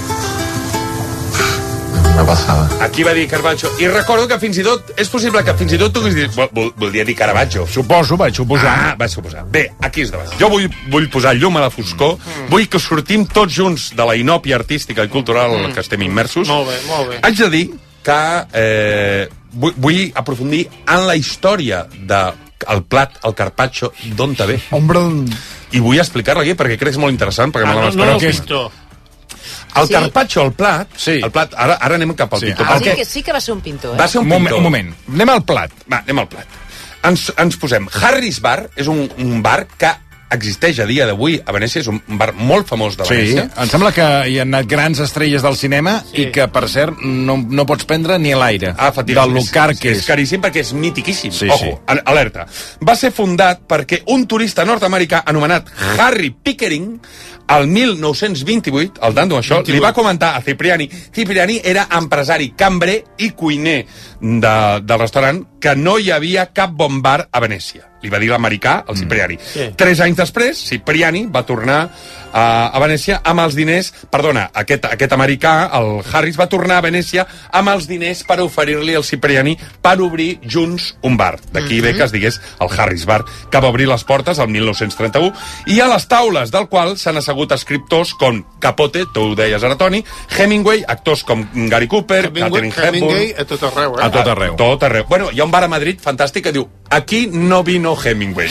Una passada. Aquí va dir Caravaggio. I recordo que fins i tot, és possible que fins i tot tu hagués dit, vol, volia dir Caravaggio. Suposo, vaig suposar. Ah, vaig suposar. Bé, aquí és davant. Jo vull, vull posar llum a la foscor, mm. vull que sortim tots junts de la inòpia artística i cultural mm. que estem immersos. Molt bé, molt bé. Haig de dir que eh, vull, vull aprofundir en la història de el plat, el carpaccio, d'on te ve. Hombre... I vull explicar-la aquí perquè crec que és molt interessant. Perquè ah, no, no, no el pintor. El sí. carpaccio, el plat, sí. el plat ara, ara anem cap al sí. pintor. Ah, sí, que sí que va ser un pintor, eh? Va ser un pintor. Un moment, un moment. Anem al plat. Va, anem al plat. Ens, ens posem. Harry's Bar és un, un bar que existeix a dia d'avui a Venècia, és un bar molt famós de Venècia. Sí, em sembla que hi ha anat grans estrelles del cinema sí. i que, per cert, no, no pots prendre ni l'aire. Ah, del lucar que és. És caríssim perquè és mitiquíssim. Sí, Ojo, sí. alerta. Va ser fundat perquè un turista nord-americà anomenat Harry Pickering el mil nou-cents vint-i-vuit, el dando això, vint-i-vuit. Li va comentar a Cipriani. Cipriani era empresari, cambrer i cuiner de, del restaurant, que no hi havia cap bon bar a Venècia. Li va dir l'americà, el Cipriani. Mm. Sí. Tres anys després, Cipriani va tornar a, a Venècia amb els diners... Perdona, aquest, aquest americà, el Harris, va tornar a Venècia amb els diners per oferir-li al Cipriani per obrir junts un bar. D'aquí mm-hmm. ve que es digués el Harris Bar, que va obrir les portes el mil nou-cents trenta-u, i a les taules del qual s'han assegut escriptors com Capote, tu ho deies ara, Toni, Hemingway, actors com Gary Cooper, Catherine Hepburn... Hemingway a tot arreu, eh? A tot arreu. A tot arreu. Bueno, hi ha un bar a Madrid fantàstic que diu aquí no vino Hemingway.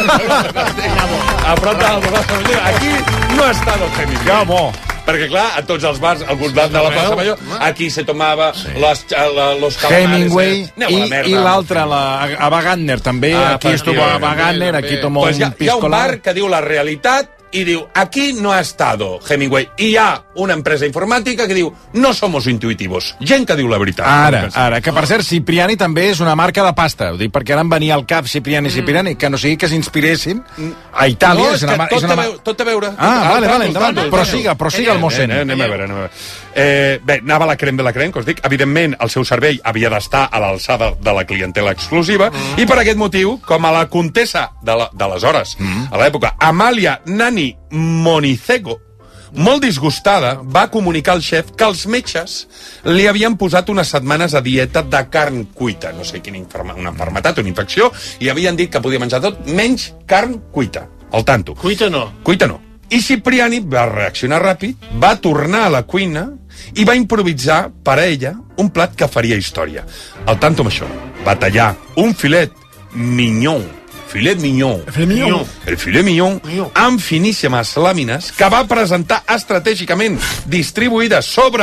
A prop de la aquí no ha estado Hemingway. Ja, bo. Perquè, clar, a tots els bars al voltant de la plaça Major, aquí se tomava sí. les, la, los calamares... Hemingway eh? i, i l'altre, la, Ava Gardner, també. Ah, aquí estuvo Ava Gardner, aquí tomó pues un piscolà. Hi ha un bar que diu la realitat i diu, aquí no ha estado Hemingway. I hi ha una empresa informàtica que diu, no somos intuitivos. Gent que diu la veritat. Ara, ara, que per cert, Cipriani també és una marca de pasta. Ho dic perquè ara em venia al cap Cipriani, mm. Cipriani, que no sigui que s'inspiressin a Itàlia. No, és, és una, que tot, és una... Veu, tot a veure. Ah, tot, vale, vale, endavant. Prosiga, prosiga el mossèn. Anem a veure, anem a veure. Eh, bé, anava la crem de la crem, que us dic. Evidentment, el seu servei havia d'estar a l'alçada de la clientela exclusiva, mm. i per aquest motiu, com a la contessa d'aleshores, mm. a l'època, Amàlia Nani Monicego, molt disgustada, va comunicar al xef que els metges li havien posat unes setmanes a dieta de carn cuita. No sé quina inferma, una malaltia, una infecció, i havien dit que podia menjar tot menys carn cuita. Al tanto. Cuita no. Cuita no. I Cipriani va reaccionar ràpid, va tornar a la cuina i va improvisar per a ella un plat que faria història. Al tanto amb això, va tallar un filet mignon, filet mignon, el filet mignon, el filet mignon, amb finíssimes làmines que va presentar estratègicament distribuïdes sobre un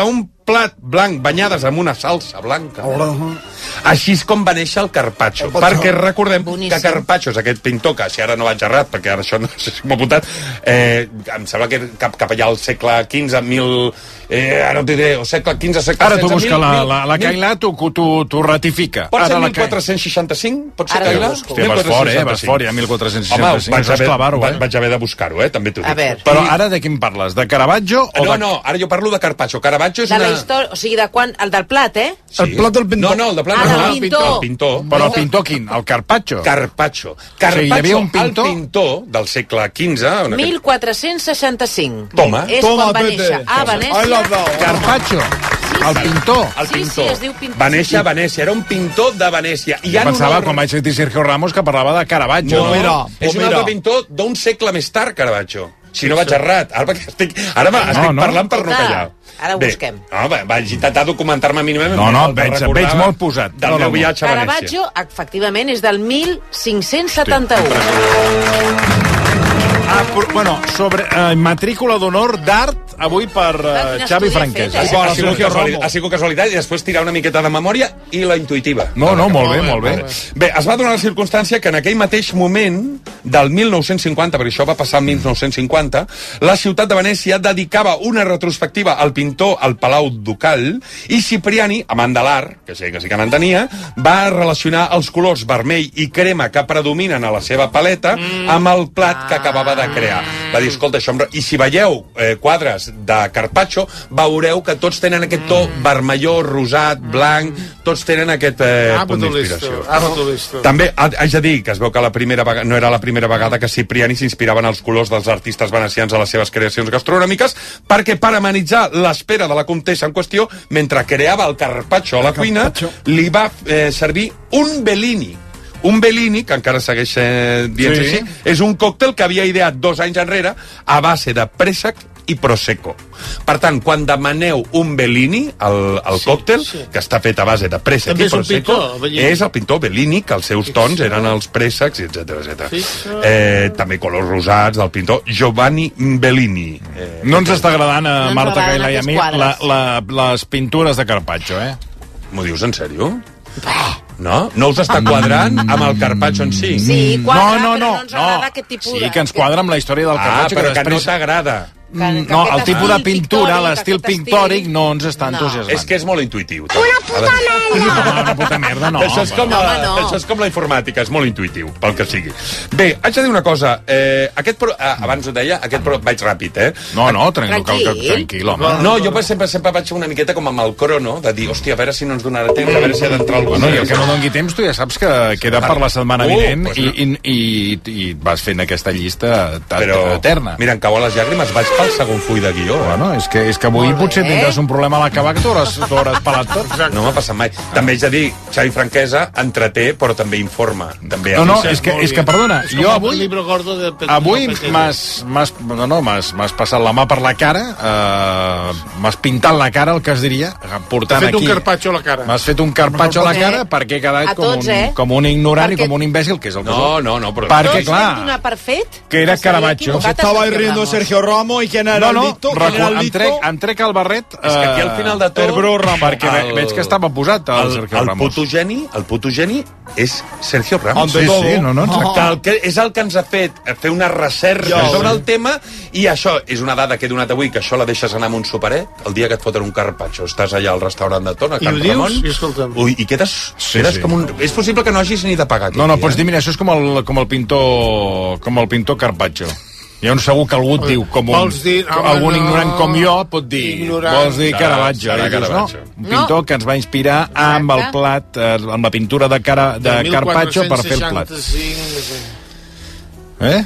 plat blanc banyades amb una salsa blanca. Així és com va néixer el carpaccio. Perquè recordem Boníssim. que Carpaccio és aquest pintor que, si ara no vaig errat, perquè ara això no sé si m'ho he apuntat, eh, em sembla que cap, cap allà al segle quinze, mil... Eh, ara no t'ho diré, o segle quinze, segle Ara tu setze, busca mil, la, mil, la, la mil. Cailà, t'ho ratifica. Pot ser Ara la mil quatre-cents seixanta-cinc? Pot ser Ara Cailà? ho busco. Hòstia, vas fort, eh? Vas fort, ja, mil quatre-cents seixanta-cinc. Home, vaig Això és haver, clavar-ho, va- eh? vaig haver de buscar-ho, eh? També t'ho A dic. veure. Però ara de quin parles? De Caravaggio o No, de... no, ara jo parlo de Carpaccio. Caravaggio és De la una... història, o sigui, de quan... El del plat, eh? Sí. El plat del pintor. No, no, el de plat Ah, no, del el pintor. El pintor. Però el pintor quin? El Carpaccio? Carpaccio. sigui, Carpaccio, hi havia un pintor- el pintor del segle quinze... on aquest- mil quatre-cents seixanta-cinc. Toma. És Toma, quan va Pete. néixer a Ai, l'has Venècia. dado. Carpaccio, el pintor. El Sí, pintor. sí, es diu pintor. Va néixer a Venècia, era un pintor de Venècia. I Jo en pensava, honor- quan vaig sentir Sergio Ramos, que parlava de Caravaggio. No, No, mira, és oh, un mira. altre pintor d'un segle més tard, Caravaggio. Si no vaig errat. Ara, perquè estic, ara va, estic No, no. parlant per no Escolta, callar. ara ho Bé, busquem. No, va, vaig intentar documentar-me mínimament. No, no, el que veig- recordava veig molt posat. Del No, no, meu no. viatge a Venècia. Caravaggio, efectivament, és del mil cinc-cents setanta-u. Ah, però, bueno, sobre eh, matrícula d'honor d'art, avui per eh, Quin Xavi estudi he Franquesa. fet, eh? Ha, ha, sigut Sergio casualitat, Ramos. ha sigut casualitat i després tirar una miqueta de memòria i la intuïtiva. No, no, molt bé, molt bé. Bé, es va donar la circumstància que en aquell mateix moment, del mil nou-cents cinquanta, perquè això va passar el mil nou-cents cinquanta, la ciutat de Venècia dedicava una retrospectiva al pintor al Palau Ducal i Cipriani, amant de l'art, que sé que sí que n'entenia, va relacionar els colors vermell i crema que predominen a la seva paleta amb el plat que acabava de crear. Va dir, escolta, això... em re- I si veieu eh, quadres de Carpaccio, veureu que tots tenen aquest to vermelló, rosat, blanc, tots tenen aquest eh, Ah, punt però t'ho he d'inspiració. visto. Ah, però t'ho he visto. També ha- haig de dir que es veu que la primera vegada, no era la primera vegada que Cipriani s'inspirava en els colors dels artistes venecians a les seves creacions gastronòmiques, perquè per amenitzar l'espera de la comtessa en qüestió, mentre creava el Carpaccio a la cuina, li va eh, servir un Bellini. Un Bellini, que encara segueix eh, dient-se Sí. així, és un còctel que havia ideat dos anys enrere a base de préssec i prosecco. Per tant, quan demaneu un Bellini, el, el Sí, còctel, sí. que està fet a base de préssec També i és un prosecco, pintor, Bellini. és el pintor Bellini, que els seus tons eren els préssecs, etcètera, etcètera. Fixa. Eh, també colors rosats del pintor Giovanni Bellini. Eh, No ens està agradant a No ens Marta agraden Cailà i a mi aquests la, quadres. la, les pintures de Carpaccio, eh? M'ho dius en sèrio? No? No us està quadrant amb el Carpaccio en si? Sí, quadra, no, no, però no, no ens agrada aquest tipus sí de- que ens quadra amb la història del Ah, Carpaccio. però que no després... t'agrada. Que- que No, aquest el tipus de estil pintura, pictòric, l'estil aquest estil- pictòric, no ens està No. entusiasmant. És que és molt intuïtiu. Una puta merda! No, una puta merda, no. això, és com No, la, home, no. això és com la informàtica, és molt intuïtiu, pel que sigui. Bé, haig de dir una cosa. Eh, aquest pro... ah, abans ho deia, aquest pro... vaig ràpid, eh? No, no, tranquil, Tranquil. tranquil, tranquil home. No, jo per sempre, sempre vaig una miqueta com amb el crono, de dir, hòstia, a veure si no ens donarà temps, a veure si ha d'entrar algú. Bueno, i el que no doni temps, tu ja saps que queda per la setmana Uh, vinent pues i, no. i, i, i vas fent aquesta llista ta- Però, eterna. mira, em cau a les llàgrimes, vaig pel segon full de guió. Eh? Bueno, és que, és que avui Molt potser bé. tindràs un problema a l'acabar que t'ho hauràs t'ho hauràs pelat tot. No m'ha passat mai. També haig de dir, Xavi Franquesa entreté, però també informa. També No, no, avisa. és que, és que perdona, És com jo el avui... libro gordo de Pe- Avui de Pequeño. m'has m'has no, no, m'has m'has passat la mà per la cara, eh, m'has pintat la cara, el que es diria, portant T'ha fet aquí... un carpaccio a la cara. M'has fet un carpaccio a la Eh, cara perquè he quedat a com, tots, un, eh? com un ignorant Perquè- i com un imbècil, que és el que No, soc. no, no, però... Perquè, Tots clar, vam donar per fet que era que s'havia Caravaggio. equivocat Estaba el ahí Sergio riendo Ramos. Sergio Ramos y quién era No, el no, listo, quién era el em, listo. trec, em trec el barret... És que aquí al final de tot... El Bru Ramos. Perquè el- el... veig que estava posat el, El, Sergio el Ramos. puto geni, el puto geni és Sergio Ramos. Sí, sí, no, no, exacte. Que el que és el que ens ha fet fer una recerca Ja, sobre sí. el tema, i això és una dada que he donat avui, que això la deixes anar amb un superet el dia que et foten un carpaccio. Estàs allà al restaurant de Tona, a I Can ho dius, Ramon, i escolta'm. Ui, i quedes, Sí, quedes sí. com un... És possible que no hagis ni de pagar. No, no, aquell pots dia, dir, mira, això és com el, com el pintor com el pintor Carpaccio. Hi ha un segur que algú et diu, com un, Vols dir, com home, algun no. ignorant com jo pot dir, Ignorant. vols dir Serà- Caravaggio. serà I dius, Caravaggio. no, un pintor que ens va inspirar amb el plat, eh, amb la pintura de, cara, de Carpaccio per fer el plat. mil quatre-cents seixanta-cinc, Eh?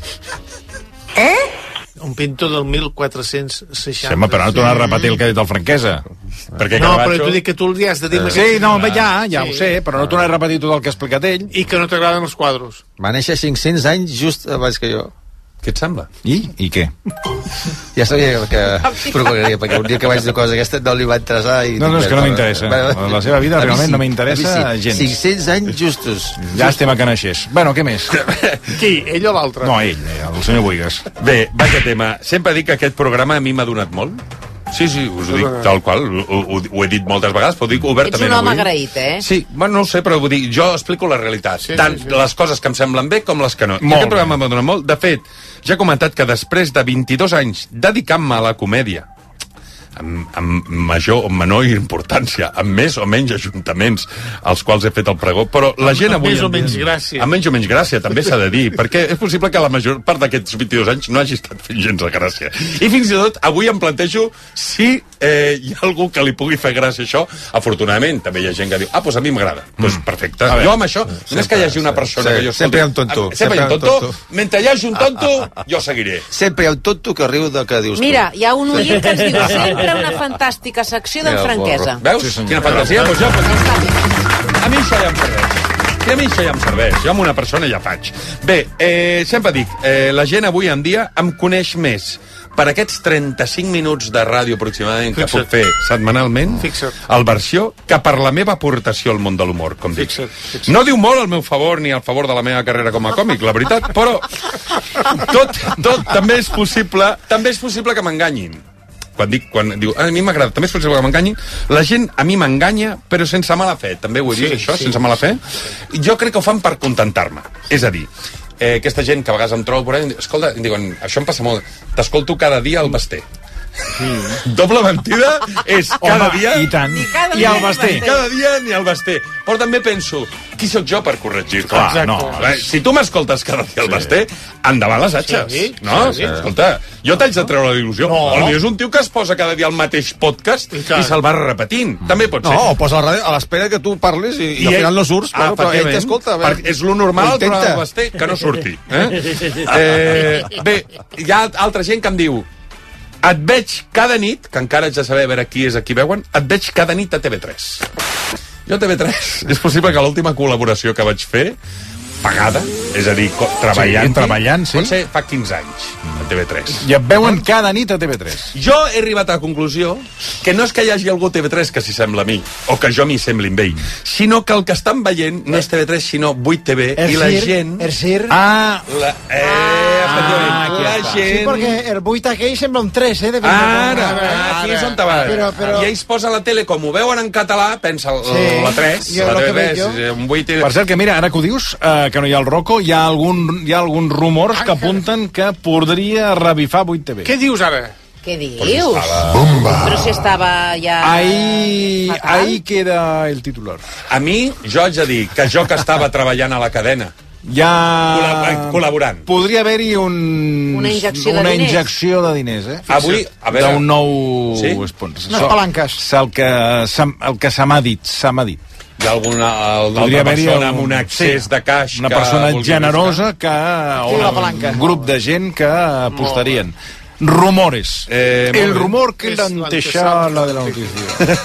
un pintor del mil quatre-cents seixanta. Sí, home, però no tornar a repetir el que ha dit el Franquesa. Perquè No, però Caravaggio... t'ho dic que tu li has de dir... Sí, no, home, ja, ja Sí. ho sé, però no tornar a repetir tot el que ha explicat ell. I que no t'agraden els quadros. Va néixer cinc-cents anys just abans que jo. Què et sembla? I? I què? Ja sabia que provocaria, perquè un dia que vaig dir una cosa aquesta no li va interessar. I No, no, és que no Bueno, m'interessa. bueno, La seva vida a mi realment sí, no m'interessa a mi sí. gens. cinc-cents anys justos. Llàstima que naixés. Bueno, què més? Qui? Ell o l'altre? No, ell, el senyor Buigas. Bé, vaja tema. Sempre dic que aquest programa a mi m'ha donat molt. Sí, sí, us ho dic tal qual. Ho, ho, ho he dit moltes vegades, però ho dic obertament. Ets un home avui. agraït, eh? Sí, bueno, no ho sé, però vull dir, jo explico la realitat. Sí, Tant sí, sí. les coses que em semblen bé com les que no. I Molt aquest programa m'ha donat molt. De fet, ja he comentat que després de vint-i-dos anys dedicant-me a la comèdia, amb, amb major o menor importància, amb més o menys ajuntaments als quals he fet el pregó, però la gent Amb avui... més o menys gràcia. Amb menys o menys gràcia, també s'ha de dir, perquè és possible que la major part d'aquests vint-i-dos anys no hagi estat fent gens de gràcia. I fins i tot avui em plantejo si eh, hi ha algú que li pugui fer gràcia això. Afortunadament, també hi ha gent que diu, ah, doncs a mi m'agrada. Doncs pues perfecte. A veure, jo amb això, no és que hi hagi una persona sí, que jo... sempre hi ha un tonto. Sempre hi ha un tonto. Mentre hi hagi un tonto, jo seguiré. Sempre hi ha un tonto que riu del que dius tu. Mira, hi ha un oient que ens diu sempre una fantàstica secció d'en Franquesa. Veus? Sí, quina fantasia? Pues jo, pues, a mi això ja em serveix. I a mi això ja em serveix. Jo amb una persona ja faig. Bé, eh, sempre dic, eh, la gent avui en dia em coneix més per aquests trenta-cinc minuts de ràdio aproximadament que Fixa't. puc fer setmanalment Fixa't. al versió que per la meva aportació al món de l'humor, com dic. Fixa't, fixa't. No diu molt al meu favor ni al favor de la meva carrera com a còmic, la veritat, però tot, tot també és possible, també és possible que m'enganyin. Quan dic, quan diu, a mi m'agrada, també és possible que m'enganyin, la gent a mi m'enganya, però sense mala fe. També ho he dit, Sí, això, sí. sense mala fe. Jo crec que ho fan per contentar-me. És a dir, eh, aquesta gent que a vegades em trobo por ahí, em diu, escolta, em diuen, això em passa molt, t'escolto cada dia al Basté. Mm. Doble mentida és cada Home, dia... i tant. Ni cada I dia al ni Basté. Ni cada dia ni al Basté. Però també penso, qui sóc jo per corregir-te? Clar, no. A veure, si tu m'escoltes cada dia al Basté, endavant les atxes. Sí, no? sí, sí. Escolta, jo t'haig de treure la il·lusió. No. O és un tio que es posa cada dia al mateix podcast i, tant. i se'l va repetint. També pot ser. No, o posa la ràdio a l'espera que tu parlis i, i, i al final no surts, ah, bueno, però ell t'escolta. a veure. Perquè és lo normal al Intenta. programa del Basté, que no surti. Eh? Eh, bé, hi ha altra gent que em diu, et veig cada nit, que encara haig de saber a veure qui és a qui veuen, et veig cada nit a T V tres. Jo a T V tres, és possible que l'última col·laboració que vaig fer, pagada, és a dir, co- treballant, Sí, treballant, sí. pot ser fa quinze anys, a T V tres. I et veuen cada nit a T V tres. Jo he arribat a la conclusió que no és que hi hagi algú a T V tres que s'hi sembla a mi, o que jo m'hi sembli amb ell, sinó que el que estan veient no és T V tres, sinó vuit T V, El i la Cir, gent... el Cir. Ah, La, eh, efectivament, la Sí, gent... perquè el vuit aquell sembla un tres, eh? De Ara, veritat. aquí és on te vas. Però, però... I ells posa la tele, com ho veuen en català, pensa el- Sí, la tres, jo la lo que T V tres, veig jo. un vuit... Per cert, que mira, ara que ho dius, eh, que no hi ha el Rocco, hi ha, algun, hi ha alguns rumors que apunten que podria revifar vuit T V. Què dius ara? Què dius? Bomba. Però si estava ja... Ahí, fatal. ahí queda el titular. A mi, jo haig de dir que jo que estava treballant a la cadena, Ja... col·lab- col·laborant, Podria haver-hi un... Una injecció de una diners. injecció de diners, eh? Avui, a veure... D'un nou... Sí? sponsor. Unes palanques. El que, s'ha- el que se m'ha dit, se m'ha dit. hi ha alguna Podria altra haver-hi persona amb un- un excés sí, de caix una que persona vulgui generosa que... o la un palanca. grup de gent que apostarien. Rumores. Eh, molt el bé. rumor que És l'anteixala de la notícia.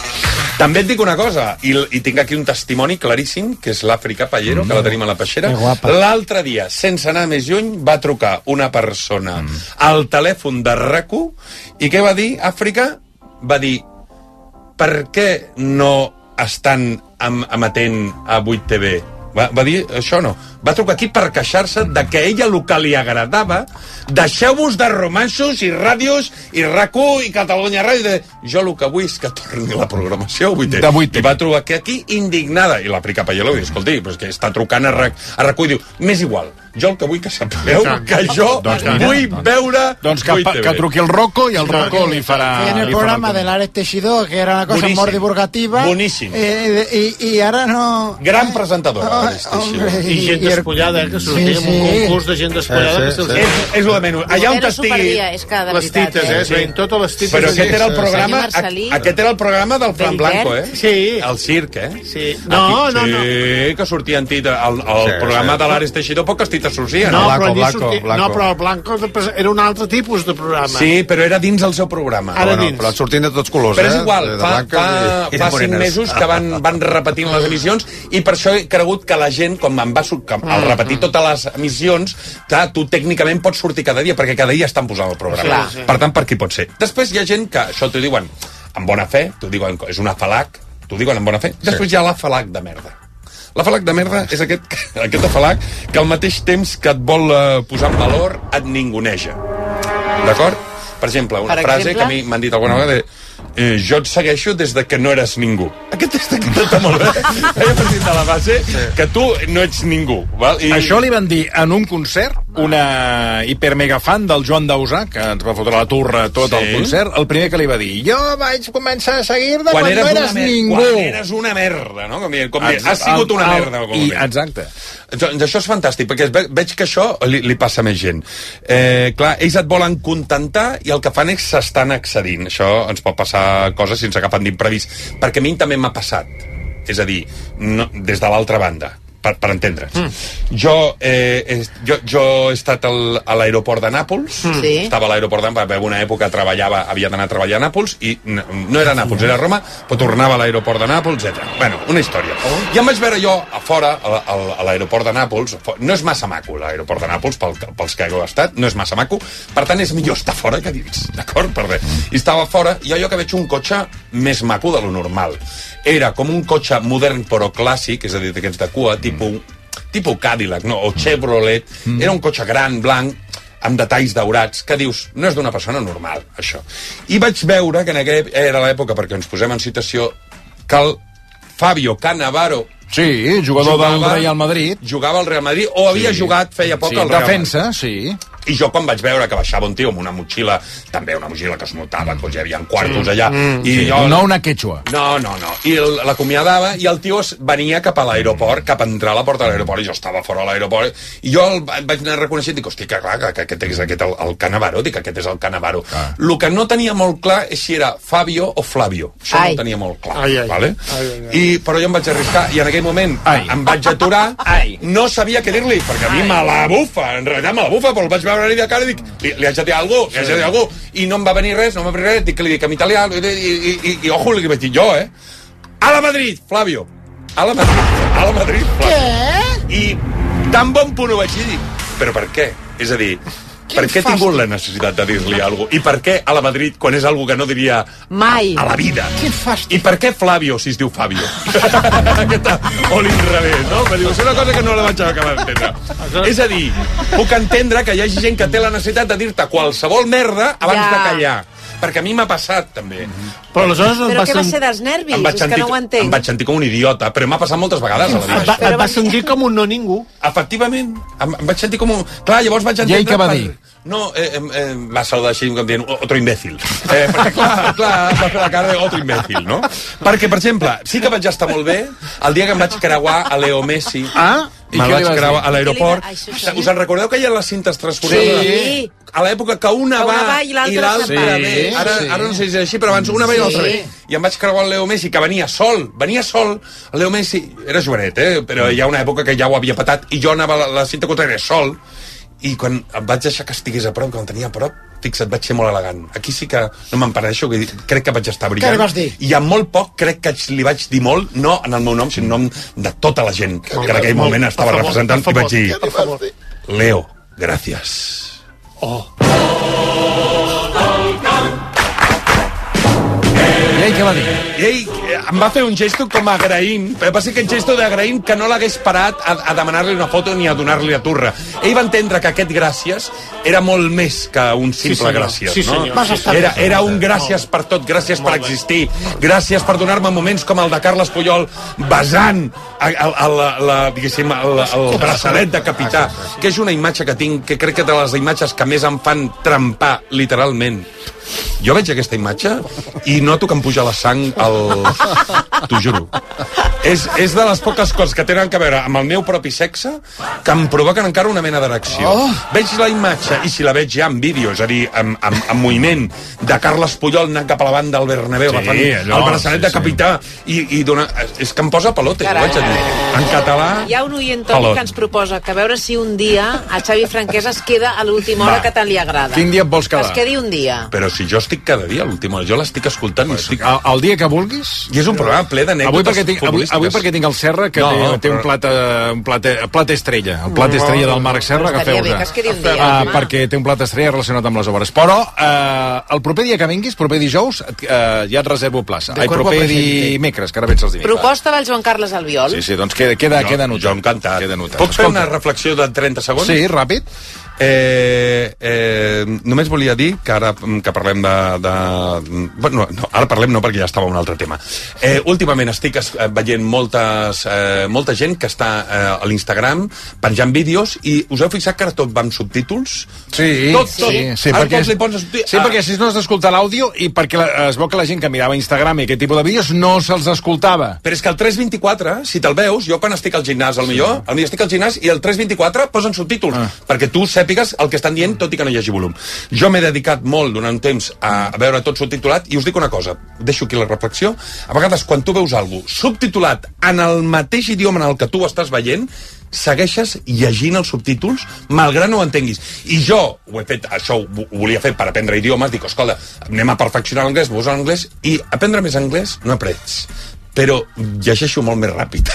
També et dic una cosa, i, i tinc aquí un testimoni claríssim, que és l'Àfrica Pallero, mm. que la tenim a la peixera. Que guapa. L'altre dia, sense anar més lluny, va trucar una persona mm. al telèfon de RAC1, i què va dir, Àfrica? Va dir, per què no estan em emetent a vuit T V? Va, va dir això no. Va trucar aquí per queixar-se de que a ella el que li agradava, deixeu-vos de romanços i ràdios i RAC1 i Catalunya Ràdio. De... Jo el que vull és que torni la programació a vuit T V. De vuit T V. I va trobar que aquí indignada. I l'Àfrica Pallero diu, escolti, però és que està trucant a, RAC, a RAC1 i diu, m'és igual, jo el que vull que sapigueu que jo Doncs mira, vull veure Doncs que, vuit T V. que truqui el Rocco i el Rocco li farà... En el li programa farà de l'Ares Teixidor, que era una cosa Boníssim. molt divulgativa. Boníssim. Eh, i, I ara no... Gran presentadora. Ah, Ares Teixidor. hombre, I gent i el- despullada, eh, que sortia Sí, en un sí. concurs de gent despullada. Sí, que sí, se'ls- sí. És, és lo de menys. Allà on Era estigui... superdia, és que de Les veritat, tites, eh? eh? Es veien totes les tites. Però aquest era el Sí, programa, senyor Marcelí. aquest era el programa del Fran Bellver. Blanco, eh? Sí. El circ, eh? Sí. No, Aquí, no, no. Sí, que sortia en tita. El, el Sí, programa sí. de l'Ares Teixidor, poques tites sortien. No, Blanco, però, allí Blanco, sortia- Blanco. no, però el Blanco de- era un altre tipus de programa. Sí, però era dins el seu programa. Ara Bueno, dins. però et sortint de tots colors, Però és eh? igual, De- de fa, blanques fa, i- i de fa cinc morenes. mesos que van, van repetint les emissions i per això he cregut que la gent, com em va sur- que al repetir totes les emissions, clar, tu tècnicament pots sortir cada dia, perquè cada dia estan posant el programa. Clar. Sí. Per tant, per aquí pot ser. Després hi ha gent que això t'ho diuen amb bona fe, t'ho diuen, és una falac, t'ho diuen amb bona fe. Després hi ha la falac de merda. La falac de merda és aquest, aquest falac que al mateix temps que et vol eh, posar en valor et ninguneja. D'acord? Per exemple, una Per frase exemple? que a mi m'han dit alguna vegada, eh, jo et segueixo des de que no eres ningú. Aquest està, està molt bé. He partit de la base que tu no ets ningú. Val? I... Això li van dir en un concert, una hipermega fan del Joan Dausà, que ens va fotre la turra tot Sí. el concert, el primer que li va dir, jo vaig començar a seguir-te quan, Quan eres, no una eres mer- ningú. quan eres una merda, no? Com dir, com dir, Ex- has sigut una el- merda. en algun i- moment. Exacte. Doncs això és fantàstic, perquè ve- veig que això li, li passa a més gent. Eh, clar, ells et volen contentar i el que fan és s'estan excedint. Això ens pot passar coses sense cap d'imprevist. Perquè a mi també m'ha passat. És a dir, no, des de l'altra banda. Per, per entendre'ns. Mm. Jo, eh, eh, jo, jo he estat al, a l'aeroport de Nàpols, Mm. Sí. estava a l'aeroport de Nàpols, en una època treballava, havia d'anar a treballar a Nàpols, i no, no era Nàpols, era Roma, però tornava a l'aeroport de Nàpols, etcètera. Bueno, una història. Oh. I em vaig veure jo a fora, a, a, a l'aeroport de Nàpols, no és massa maco l'aeroport de Nàpols, pel, pels que hagueu estat, no és massa maco, per tant és millor estar fora que dins, d'acord? Per res. I estava fora, i allò que veig un cotxe més maco de lo normal. Era com un cotxe modern però clàssic, és a dir, d'aquests de cua, tipus, tipus Cadillac, no? O Chevrolet. Mm. Era un cotxe gran, blanc, amb detalls daurats, que dius, no és d'una persona normal, això. I vaig veure que en aquella era l'època, perquè ens posem en situació, que el Fabio Cannavaro, Sí, jugador del Real Madrid. Jugava al Real Madrid, o havia Sí. jugat feia poc Sí, al Real defensa, Madrid. sí. I jo quan vaig veure que baixava un tio amb una motxilla, també una motxilla que es notava, que hi havia quartos allà, Mm. i Sí, jo... no una quechua. No, no, no. I el- l'acomiadava i el tio es venia cap a l'aeroport, cap a entrar a la porta de l'aeroport, i jo estava fora de l'aeroport, i jo el va- vaig anar reconeixent, dic, hosti, que clar, que, que aquest és aquest el, el Cannavaro, dic, aquest és el Cannavaro. Ah. El que no tenia molt clar és si era Fabio o Flavio. Això Ai. no ho tenia molt clar, Ai, ai. vale? Ai, ai, ai. I, però jo em vaig arriscar, i en aquell moment ai. em vaig aturar, ai. no sabia què dir-li, perquè a mi me la bufa, en realitat me la bufa, però el vaig veure de cara i dic, li, li haig de dir alguna cosa, li haig de dir alguna cosa, i no em va venir res, no em va venir res, dic que li dic en italià, i, i, i, i ojo, li vaig dir jo, eh? A la Madrid, Flavio. A la Madrid, a la Madrid, Flavio. Què? I tan bon punt ho vaig dir, dic, però per què? És a dir, per què he tingut la necessitat de dir-li alguna cosa? I per què a la Madrid, quan és algo que no diria Mai. a la vida? Quin fàstic. I per què Flavio, si es diu Fabio? Aquesta, o l'inrevés, no? Però diu, és una cosa que no la vaig acabar d'entendre. És a dir, puc entendre que hi hagi gent que té la necessitat de dir-te qualsevol merda abans Ja. de callar. Perquè a mi m'ha passat, també. Però aleshores Però què va ser dels nervis? Em vaig, És que sentir, no ho entenc. em vaig sentir com un idiota, però m'ha passat moltes vegades a la vida. Et, va, això. et vas sentir com un no ningú. Efectivament, em, em vaig sentir com un... Clar, llavors vaig I entendre... ell què va per- dir? No, eh, eh, eh, va saludar així com dient otro imbècil. Eh, perquè, clar, clar, va fer la cara de otro imbècil, no? Perquè, per exemple, sí que vaig estar molt bé el dia que em vaig creuar a Leo Messi. Ah? I Me'l què li vaig vas creuar dir? a l'aeroport. Què li va- Això sí. Us en recordeu que hi ha les cintes transcorregudes? Sí. A l'època que una Que va, una va i l'altra se'n va. ve. Sí, Ara, sí. ara no sé si és així, però abans una va i l'altra Sí. ve. I em vaig creuar el Leo Messi, que venia sol, venia sol. El Leo Messi era jovenet, eh? Però hi ha una època que ja ho havia patat, i jo anava a la, la cinta contrària sol, i quan em vaig deixar que estigués a prop, quan el tenia a prop, fixa't, vaig ser molt elegant. Aquí sí que no me'n pareixo, que crec que vaig estar brillant. Què li vas dir? I amb molt poc crec que li vaig dir molt, no en el meu nom, sinó en nom de tota la gent que en aquell moment estava Per favor, representant, per i vaig dir, favor, per favor. Leo, gràcies. Oh. I ell què va dir? I ell eh, em va fer un gesto com agraint, però va ser aquest gesto d'agraint que no l'hagués parat a, a demanar-li una foto ni a donar-li a turra. Ell va entendre que aquest gràcies era molt més que un simple senyor. gràcies, Sí, no? senyor. Vas estar Era, bé. era un gràcies per tot, gràcies per existir, gràcies per donar-me moments com el de Carles Puyol besant a, a, a la, la, diguéssim, el, el braçalet de capità, que és una imatge que tinc, que crec que de les imatges que més em fan trempar, literalment. Jo veig aquesta imatge i noto que em puja la sang al... T'ho juro. És, és de les poques coses que tenen a veure amb el meu propi sexe que em provoquen encara una mena d'erecció. Oh. Veig la imatge, i si la veig ja en vídeo, és a dir, en, en, en moviment, de Carles Puyol anant cap a la banda del Bernabéu, Sí, agafant allò, el braçalet sí, de capità, i, i dona... És que em posa pelote, ho Carai. vaig a dir. En català... Hi ha un oient, Toni, pelot. que ens proposa que a veure si un dia a Xavi Franquesa es queda a l'última hora Va. que tant li agrada. Quin dia et vols Que quedar? es quedi un dia. Però si jo estic cada dia a l'última hora, jo l'estic escoltant i estic... El, el dia que vulguis. I és un programa ple Avui d'anècdotes perquè, tinc, avui, avui perquè tinc el Serra, que No, no, té, té un però- plat, eh, un plat, eh, plat estrella. El plat estrella del Marc Serra, Estaria bé agafeu-se. que es quedi un dia. Ah, home. perquè té un plat estrella relacionat amb les obres. Però eh, el proper dia que vinguis, proper dijous, eh, ja et reservo plaça. De Ai, cuerpo proper presente. dimecres, que ara vens els dimecres. Proposta del Joan Carles Albiol. Sí, sí, doncs queda, queda, Jo- queda notat. Jo encantat. Queda notat. Puc fer Escolta. una reflexió de trenta segons? Sí, ràpid. Eh, eh, només volia dir que ara que parlem de... de bueno, no, ara parlem no, perquè ja estava un altre tema. Eh, últimament estic es, veient moltes, eh, molta gent que està eh, a l'Instagram penjant vídeos i us heu fixat que ara tot va amb subtítols? Sí, tot, tot. sí, sí, ara perquè, tot li poses subtítols. sí, perquè si no has d'escoltar l'àudio i perquè la, es veu que la gent que mirava Instagram i aquest tipus de vídeos no se'ls escoltava. Però és que el tres vint-i-quatre, si te'l veus, jo quan estic al gimnàs, al millor, al millor estic al gimnàs i el tres vint-i-quatre posen subtítols, ah. perquè tu sàpigues el que estan dient, tot i que no hi hagi volum. Jo m'he dedicat molt durant un temps a veure tot subtitulat i us dic una cosa, deixo aquí la reflexió, a vegades quan tu veus alguna cosa subtitulat en el mateix idioma en el que tu estàs veient, segueixes llegint els subtítols malgrat no ho entenguis. I jo ho he fet, això ho, ho volia fer per aprendre idiomes, dic, escolta, anem a perfeccionar l'anglès, vos l'anglès, i aprendre més anglès no aprens, però llegeixo molt més ràpid.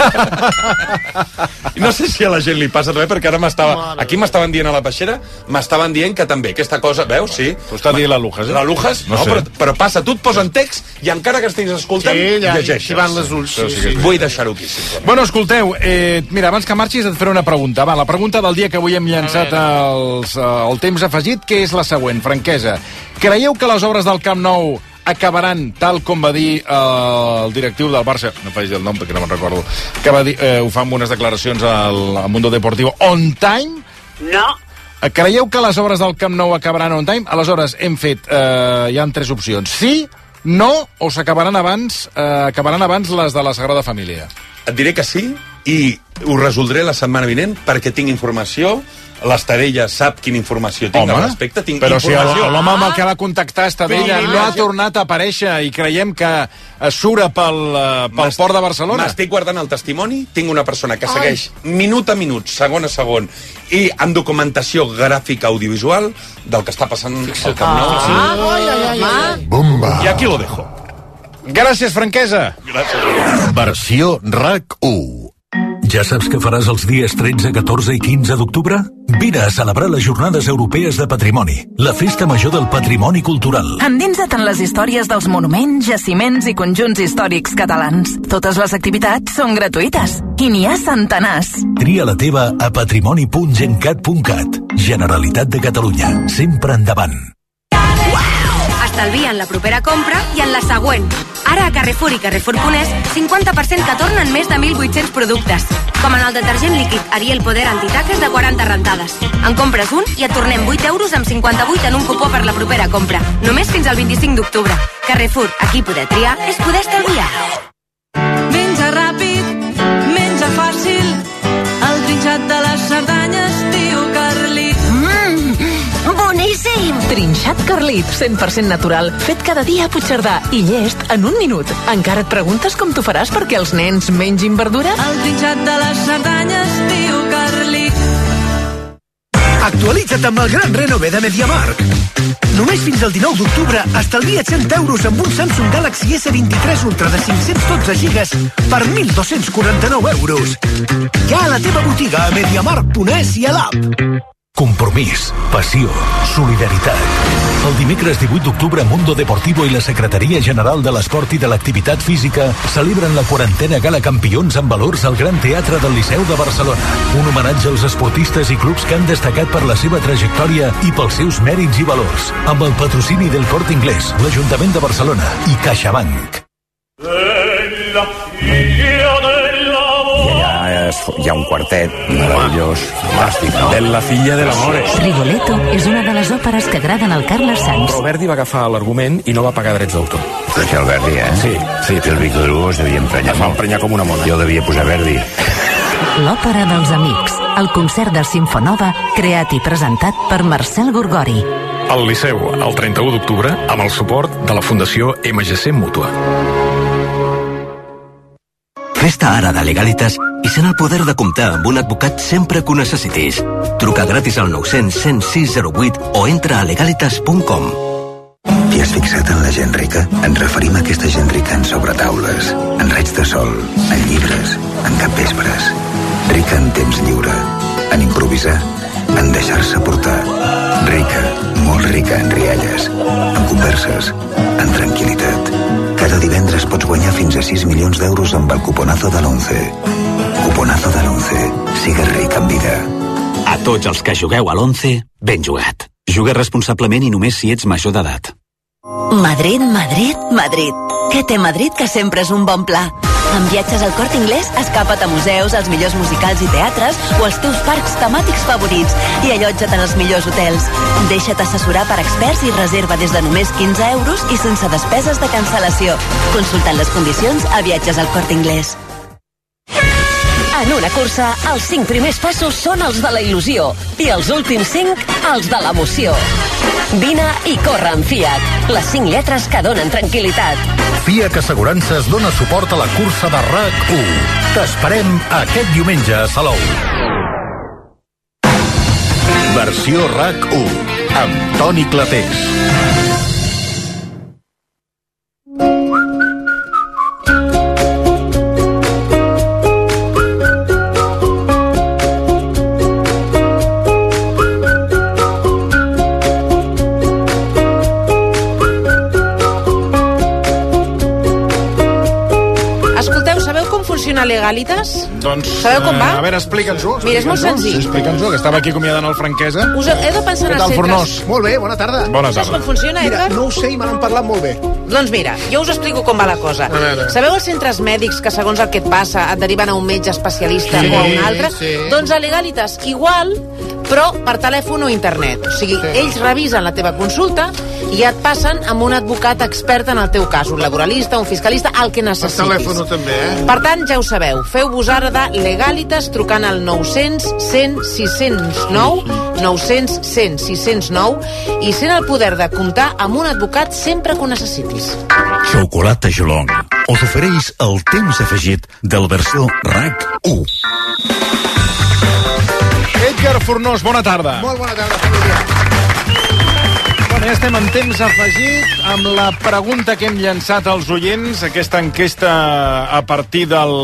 No sé si a la gent li passa també, perquè ara m'estava... Aquí m'estaven dient a la peixera, m'estaven dient que també, aquesta cosa, veus, sí... Tu estàs dient la Lujas, eh? La Lujas, no, no però, però passa, tu et posen text i encara que estiguis escoltant, sí, ja, llegeixes. Sí, van les ulls. Sí, sí, sí. Vull deixar-ho aquí, simplement. Bueno, escolteu, eh, mira, abans que marxis et faré una pregunta. Va, la pregunta del dia que avui hem llançat els, el temps afegit, que és la següent, franquesa. Creieu que les obres del Camp Nou acabaran, tal com va dir eh, el directiu del Barça, no faig el nom perquè no me'n recordo, que va dir, eh, ho fa amb unes declaracions al, al Mundo Deportivo, on time? No. Creieu que les obres del Camp Nou acabaran on time? Aleshores, hem fet, eh, hi ha tres opcions. Sí, no, o s'acabaran abans, eh, acabaran abans les de la Sagrada Família? Et diré que sí, i ho resoldré la setmana vinent perquè tinc informació. L'Estadella sap quina informació tinc Home, al respecte. Tinc però informació. si l'home amb el que va contactar Estadella no ha tornat a aparèixer i creiem que sura pel, pel port de Barcelona. M'estic guardant el testimoni, tinc una persona que segueix Ai. minut a minut, segon a segon, i amb documentació gràfica audiovisual del que està passant al Camp Nou. Ah, ai, ai, ai. Bomba. I aquí lo dejo. Gràcies, franquesa. Gràcies. Versió RAC u. Ja saps què faràs els dies tretze, catorze i quinze d'octubre? Vine a celebrar les Jornades Europees de Patrimoni, la festa major del patrimoni cultural. Endinsa't en les històries dels monuments, jaciments i conjunts històrics catalans. Totes les activitats són gratuïtes i n'hi ha centenars. Tria la teva a patrimoni punt gencat punt cat. Generalitat de Catalunya. Sempre endavant. Estalvia en la propera compra i en la següent. Ara a Carrefour i Carrefour Punès, cinquanta per cent que tornen més de mil vuit-cents productes. Com en el detergent líquid Ariel Poder Antitaques de quaranta rentades. En compres un i et tornem vuit euros amb cinquanta-vuit en un cupó per la propera compra. Només fins al vint-i-cinc d'octubre. Carrefour, aquí poder triar és poder estalviar. Menja ràpid, menja fàcil, el trinxat de les Cerdanyes, tio Carlit. Mmm, boníssim! Trinxat Carlit, cent per cent natural, fet cada dia a Puigcerdà i llest en un minut. Encara et preguntes com t'ho faràs perquè els nens mengin verdura? El trinxat de les Cerdanyes, tio Carlit. Actualitza't amb el gran renove de MediaMarkt. Només fins al dinou d'octubre estalvia't cent euros amb un Samsung Galaxy essa vint-i-tres Ultra de cinc-cents dotze gigas per mil dos-cents quaranta-nou euros. Ja a la teva botiga a mediamarkt punt es i a l'app. Compromís, passió, solidaritat. El dimecres divuit d'octubre, Mundo Deportivo i la Secretaria General de l'Esport i de l'Activitat Física celebren la quarantena Gala Campions amb valors al Gran Teatre del Liceu de Barcelona. Un homenatge als esportistes i clubs que han destacat per la seva trajectòria i pels seus mèrits i valors. Amb el patrocini del Corte Inglés, l'Ajuntament de Barcelona i CaixaBank. Hi ha un quartet meravellós, fantàstic, no? La filla de l'amore. Rigoletto és una de les òperes que agraden al Carles Sanz. Però Verdi va agafar l'argument i no va pagar drets d'autor. Perquè el Verdi, eh? Sí, sí. El Víctor Hugo es devia emprenyar. Es va emprenyar com una mona. Jo devia posar Verdi. L'òpera dels amics, el concert del Simfonova, creat i presentat per Marcel Gorgori. Al Liceu, el trenta-u d'octubre, amb el suport de la Fundació ema ge ce Mútua. Fes-te ara de Legalitas i sent el poder de comptar amb un advocat sempre que ho necessitis. Truca gratis al nou-cents cent sis zero vuit o entra a legalitas punt com. T'hi has fixat en la gent rica? Ens referim a aquesta gent rica en sobretaules, en raigs de sol, en llibres, en capvespres. Rica en temps lliure, en improvisar, en deixar-se portar. Rica, molt rica en rialles, en converses, en tranquil·litat. Cada divendres pots guanyar fins a sis milions d'euros amb el cuponazo de l'once. Cuponazo de l'once. Sigues ric en vida. A tots els que jugueu a l'once, ben jugat. Juga responsablement i només si ets major d'edat. Madrid, Madrid, Madrid. Què té Madrid que sempre és un bon pla? Amb viatges al Corte Inglés, escapa't a museus, als millors musicals i teatres o als teus parcs temàtics favorits i allotja't en els millors hotels. Deixa't assessorar per experts i reserva des de només quinze euros i sense despeses de cancel·lació. Consultant les condicions a Viatges al Corte Inglés. En una cursa, els cinc primers passos són els de la il·lusió i els últims cinc, els de l'emoció. Vine i corre amb Fiat. Les cinc lletres que donen tranquil·litat. Fiat Assegurances dona suport a la cursa de R A C u. T'esperem aquest diumenge a Salou. Versió R A C u amb Toni Clapés. Legalitas? Doncs, sabeu com va? A veure, explica'ns-ho. Mira, és molt senzill. Sí, explica'ns-ho, que estava aquí acomiadant el Franquesa. Us heu de pensar en els centres. Molt bé, bona tarda. Bona tarda. Saps com funciona, Edgar? Edgar? No ho sé i me n'han parlat molt bé. Doncs mira, jo us explico com va la cosa. Sabeu els centres mèdics que segons el que et passa et deriven a un metge especialista sí, o a un altre? Sí. Doncs a Legalitas igual, però per telèfon o internet. O sigui, sí. ells revisen la teva consulta i et passen amb un advocat expert en el teu cas, un laboralista, un fiscalista, el que necessitis. Per telèfon també, eh? Per tant, ja ho sabeu, feu-vos ara de Legalitas trucant al nou cents cent sis cents nou, nou cents cent sis cents nou i sent el poder de comptar amb un advocat sempre que ho necessitis. Xocolata Jolong us ofereix el temps afegit del versió R A C u. Edgar Fornós, bona tarda. Molt bona tarda, família. Bueno, ja estem en temps afegit amb la pregunta que hem llançat als oients, aquesta enquesta a partir del,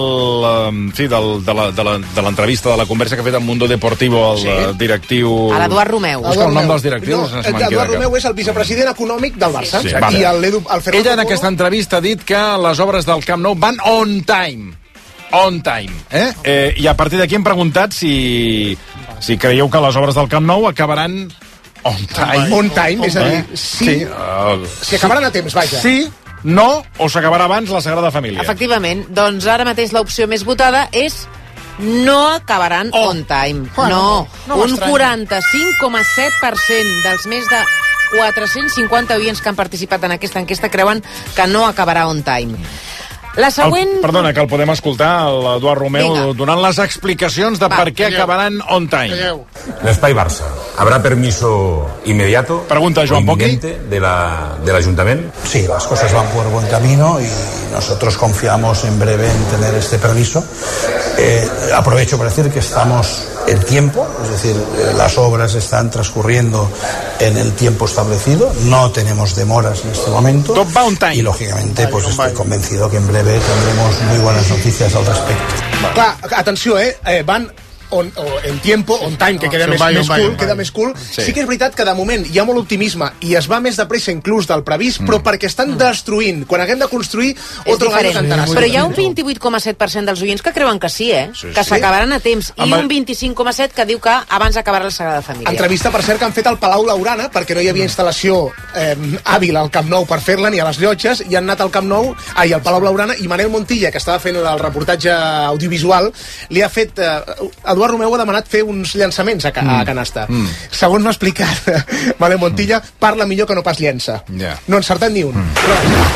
sí, del, de, la, de, la, de l'entrevista, de la conversa que ha fet amb Mundo Deportivo el sí. directiu... A l'Eduard Romeu. Busca el nom dels directius. No, Eduard Romeu és el vicepresident econòmic del Barça. Sí, i el, el Ferran Ella en aquesta entrevista ha dit que les obres del Camp Nou van on time. On time. Eh? Eh, I a partir d'aquí hem preguntat si, si creieu que les obres del Camp Nou acabaran on time. On time, és a dir, sí, sí. Uh, si acabaran a temps, vaja. Sí, no, o s'acabarà abans la Sagrada Família. Efectivament, doncs ara mateix l'opció més votada és no acabaran oh. on time. Bueno, no, no un quaranta-cinc coma set per cent dels més de quatre-cents cinquanta oients que han participat en aquesta enquesta creuen que no acabarà on time. La següent... El, perdona, que el podem escoltar, l'Eduard Romeu, Venga. donant les explicacions de Va, per què calleu. acabaran on time. Calleu. L'espai Barça. ¿Habrá permiso inmediato? Pregunta Joan Poqui. De la, del ayuntamiento. Sí, las cosas van por buen camino y nosotros confiamos en breve en tener este permiso. Eh, aprovecho para decir que estamos en tiempo, es decir, eh, las obras están transcurriendo en el tiempo establecido, no tenemos demoras en este momento y lógicamente pues estoy convencido que en breve tendremos muy buenas noticias al respecto. Clar, atenció, eh? eh van on, o en tiempo, on time, que queda no, més, vai, més vai, cool, vai. queda més cool. Sí. sí que és veritat que de moment hi ha molt optimisme i es va més de pressa inclús del previst, mm. però perquè estan destruint. Quan haguem de construir, otro gallo cantarà. Però hi ha un vint-i-vuit coma set per cent dels oients que creuen que sí, eh? Sí, que s'acabaran a temps. I un vint-i-cinc coma set que diu que abans acabarà la Sagrada Família. Entrevista, per cert, que han fet al Palau Laurana, perquè no hi havia instal·lació eh, hàbil al Camp Nou per fer-la, ni a les llotges, i han anat al Camp Nou, ai, al Palau Laurana, i Manel Montilla, que estava fent el reportatge audiovisual, li ha fet... Eh, Eduard Romeu ha demanat fer uns llançaments a, ca mm. a canasta. Mm. Segons m'ha explicat Manel Montilla, parla millor que no pas llença. Yeah. No ha encertat ni un. Mm. Però...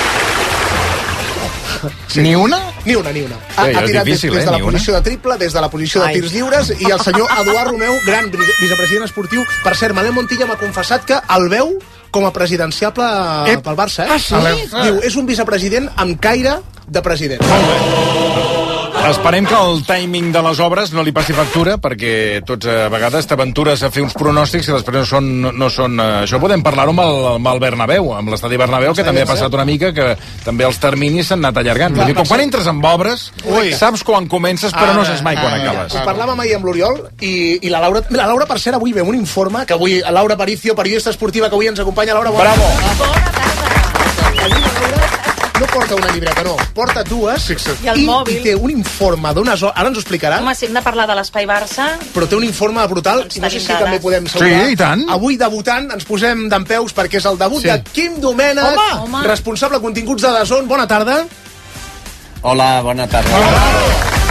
Sí. Ni una? Ni una, ni una. Ha, sí, ha tirat difícil, des, des de la posició una? de triple, des de la posició de tirs lliures, i el senyor Eduard Romeu, gran vicepresident esportiu. Per cert, Manel Montilla m'ha confessat que el veu com a presidenciable eh? pel Barça. Eh? Ah, sí? Diu, és un vicepresident amb caire de president. Molt bé. Esperem que el timing de les obres no li passi factura, perquè tots a vegades t'aventures a fer uns pronòstics i després no són... No són uh, això podem parlar-ho amb, el, amb el Bernabéu, amb l'estadi Bernabéu, que també ha passat una mica, que també els terminis s'han anat allargant. Dir, quan entres en obres, Ui. saps quan comences, però no saps mai quan acabes. Ho parlàvem ahir amb l'Oriol i, i la Laura... La Laura, per cert, avui veu un informe, que avui, Laura Aparicio, periodista esportiva, que avui ens acompanya. Laura, bona Bravo. Bona tarda. no porta una llibreta, no, porta dues. I el i, mòbil. I té un informe d'unes hores, ara ens ho explicarà. Home, si hem de parlar de l'Espai Barça... Però té un informe brutal, i no sé si també podem saludar. Sí, i tant. Avui debutant, ens posem dempeus perquè és el debut sí. de Quim Domènech, Home. Home. responsable continguts de DAZN. Bona tarda. Hola, bona tarda. Hola.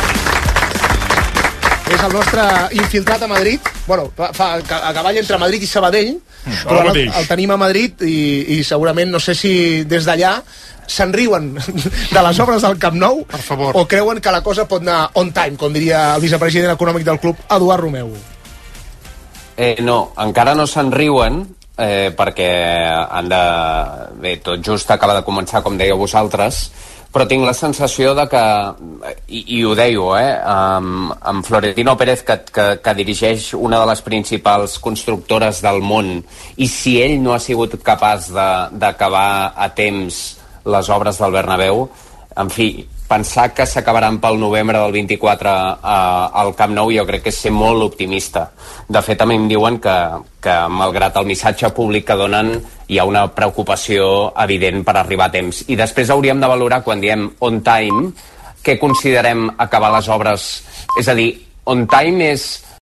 És el nostre infiltrat a Madrid. Bueno, fa a cavall entre Madrid i Sabadell, mm, però el, el tenim a Madrid i, i segurament, no sé si des d'allà se'n riuen de les obres del Camp Nou per favor. O creuen que la cosa pot anar on time, com diria el vicepresident econòmic del club, Eduard Romeu. Eh, no, encara no se'n riuen, eh, perquè han de... Bé, tot just acaba de començar, com dèieu vosaltres, però tinc la sensació de que, i, i ho deio, eh, amb, amb Florentino Pérez, que, que, que dirigeix una de les principals constructores del món, i si ell no ha sigut capaç d'acabar a temps les obres del Bernabéu, en fi, pensar que s'acabaran pel novembre del vint-i-quatre al Camp Nou jo crec que és ser molt optimista. De fet, també em diuen que, que malgrat el missatge públic que donen, hi ha una preocupació evident per arribar a temps. I després hauríem de valorar, quan diem on time, què considerem acabar les obres. És a dir, on time és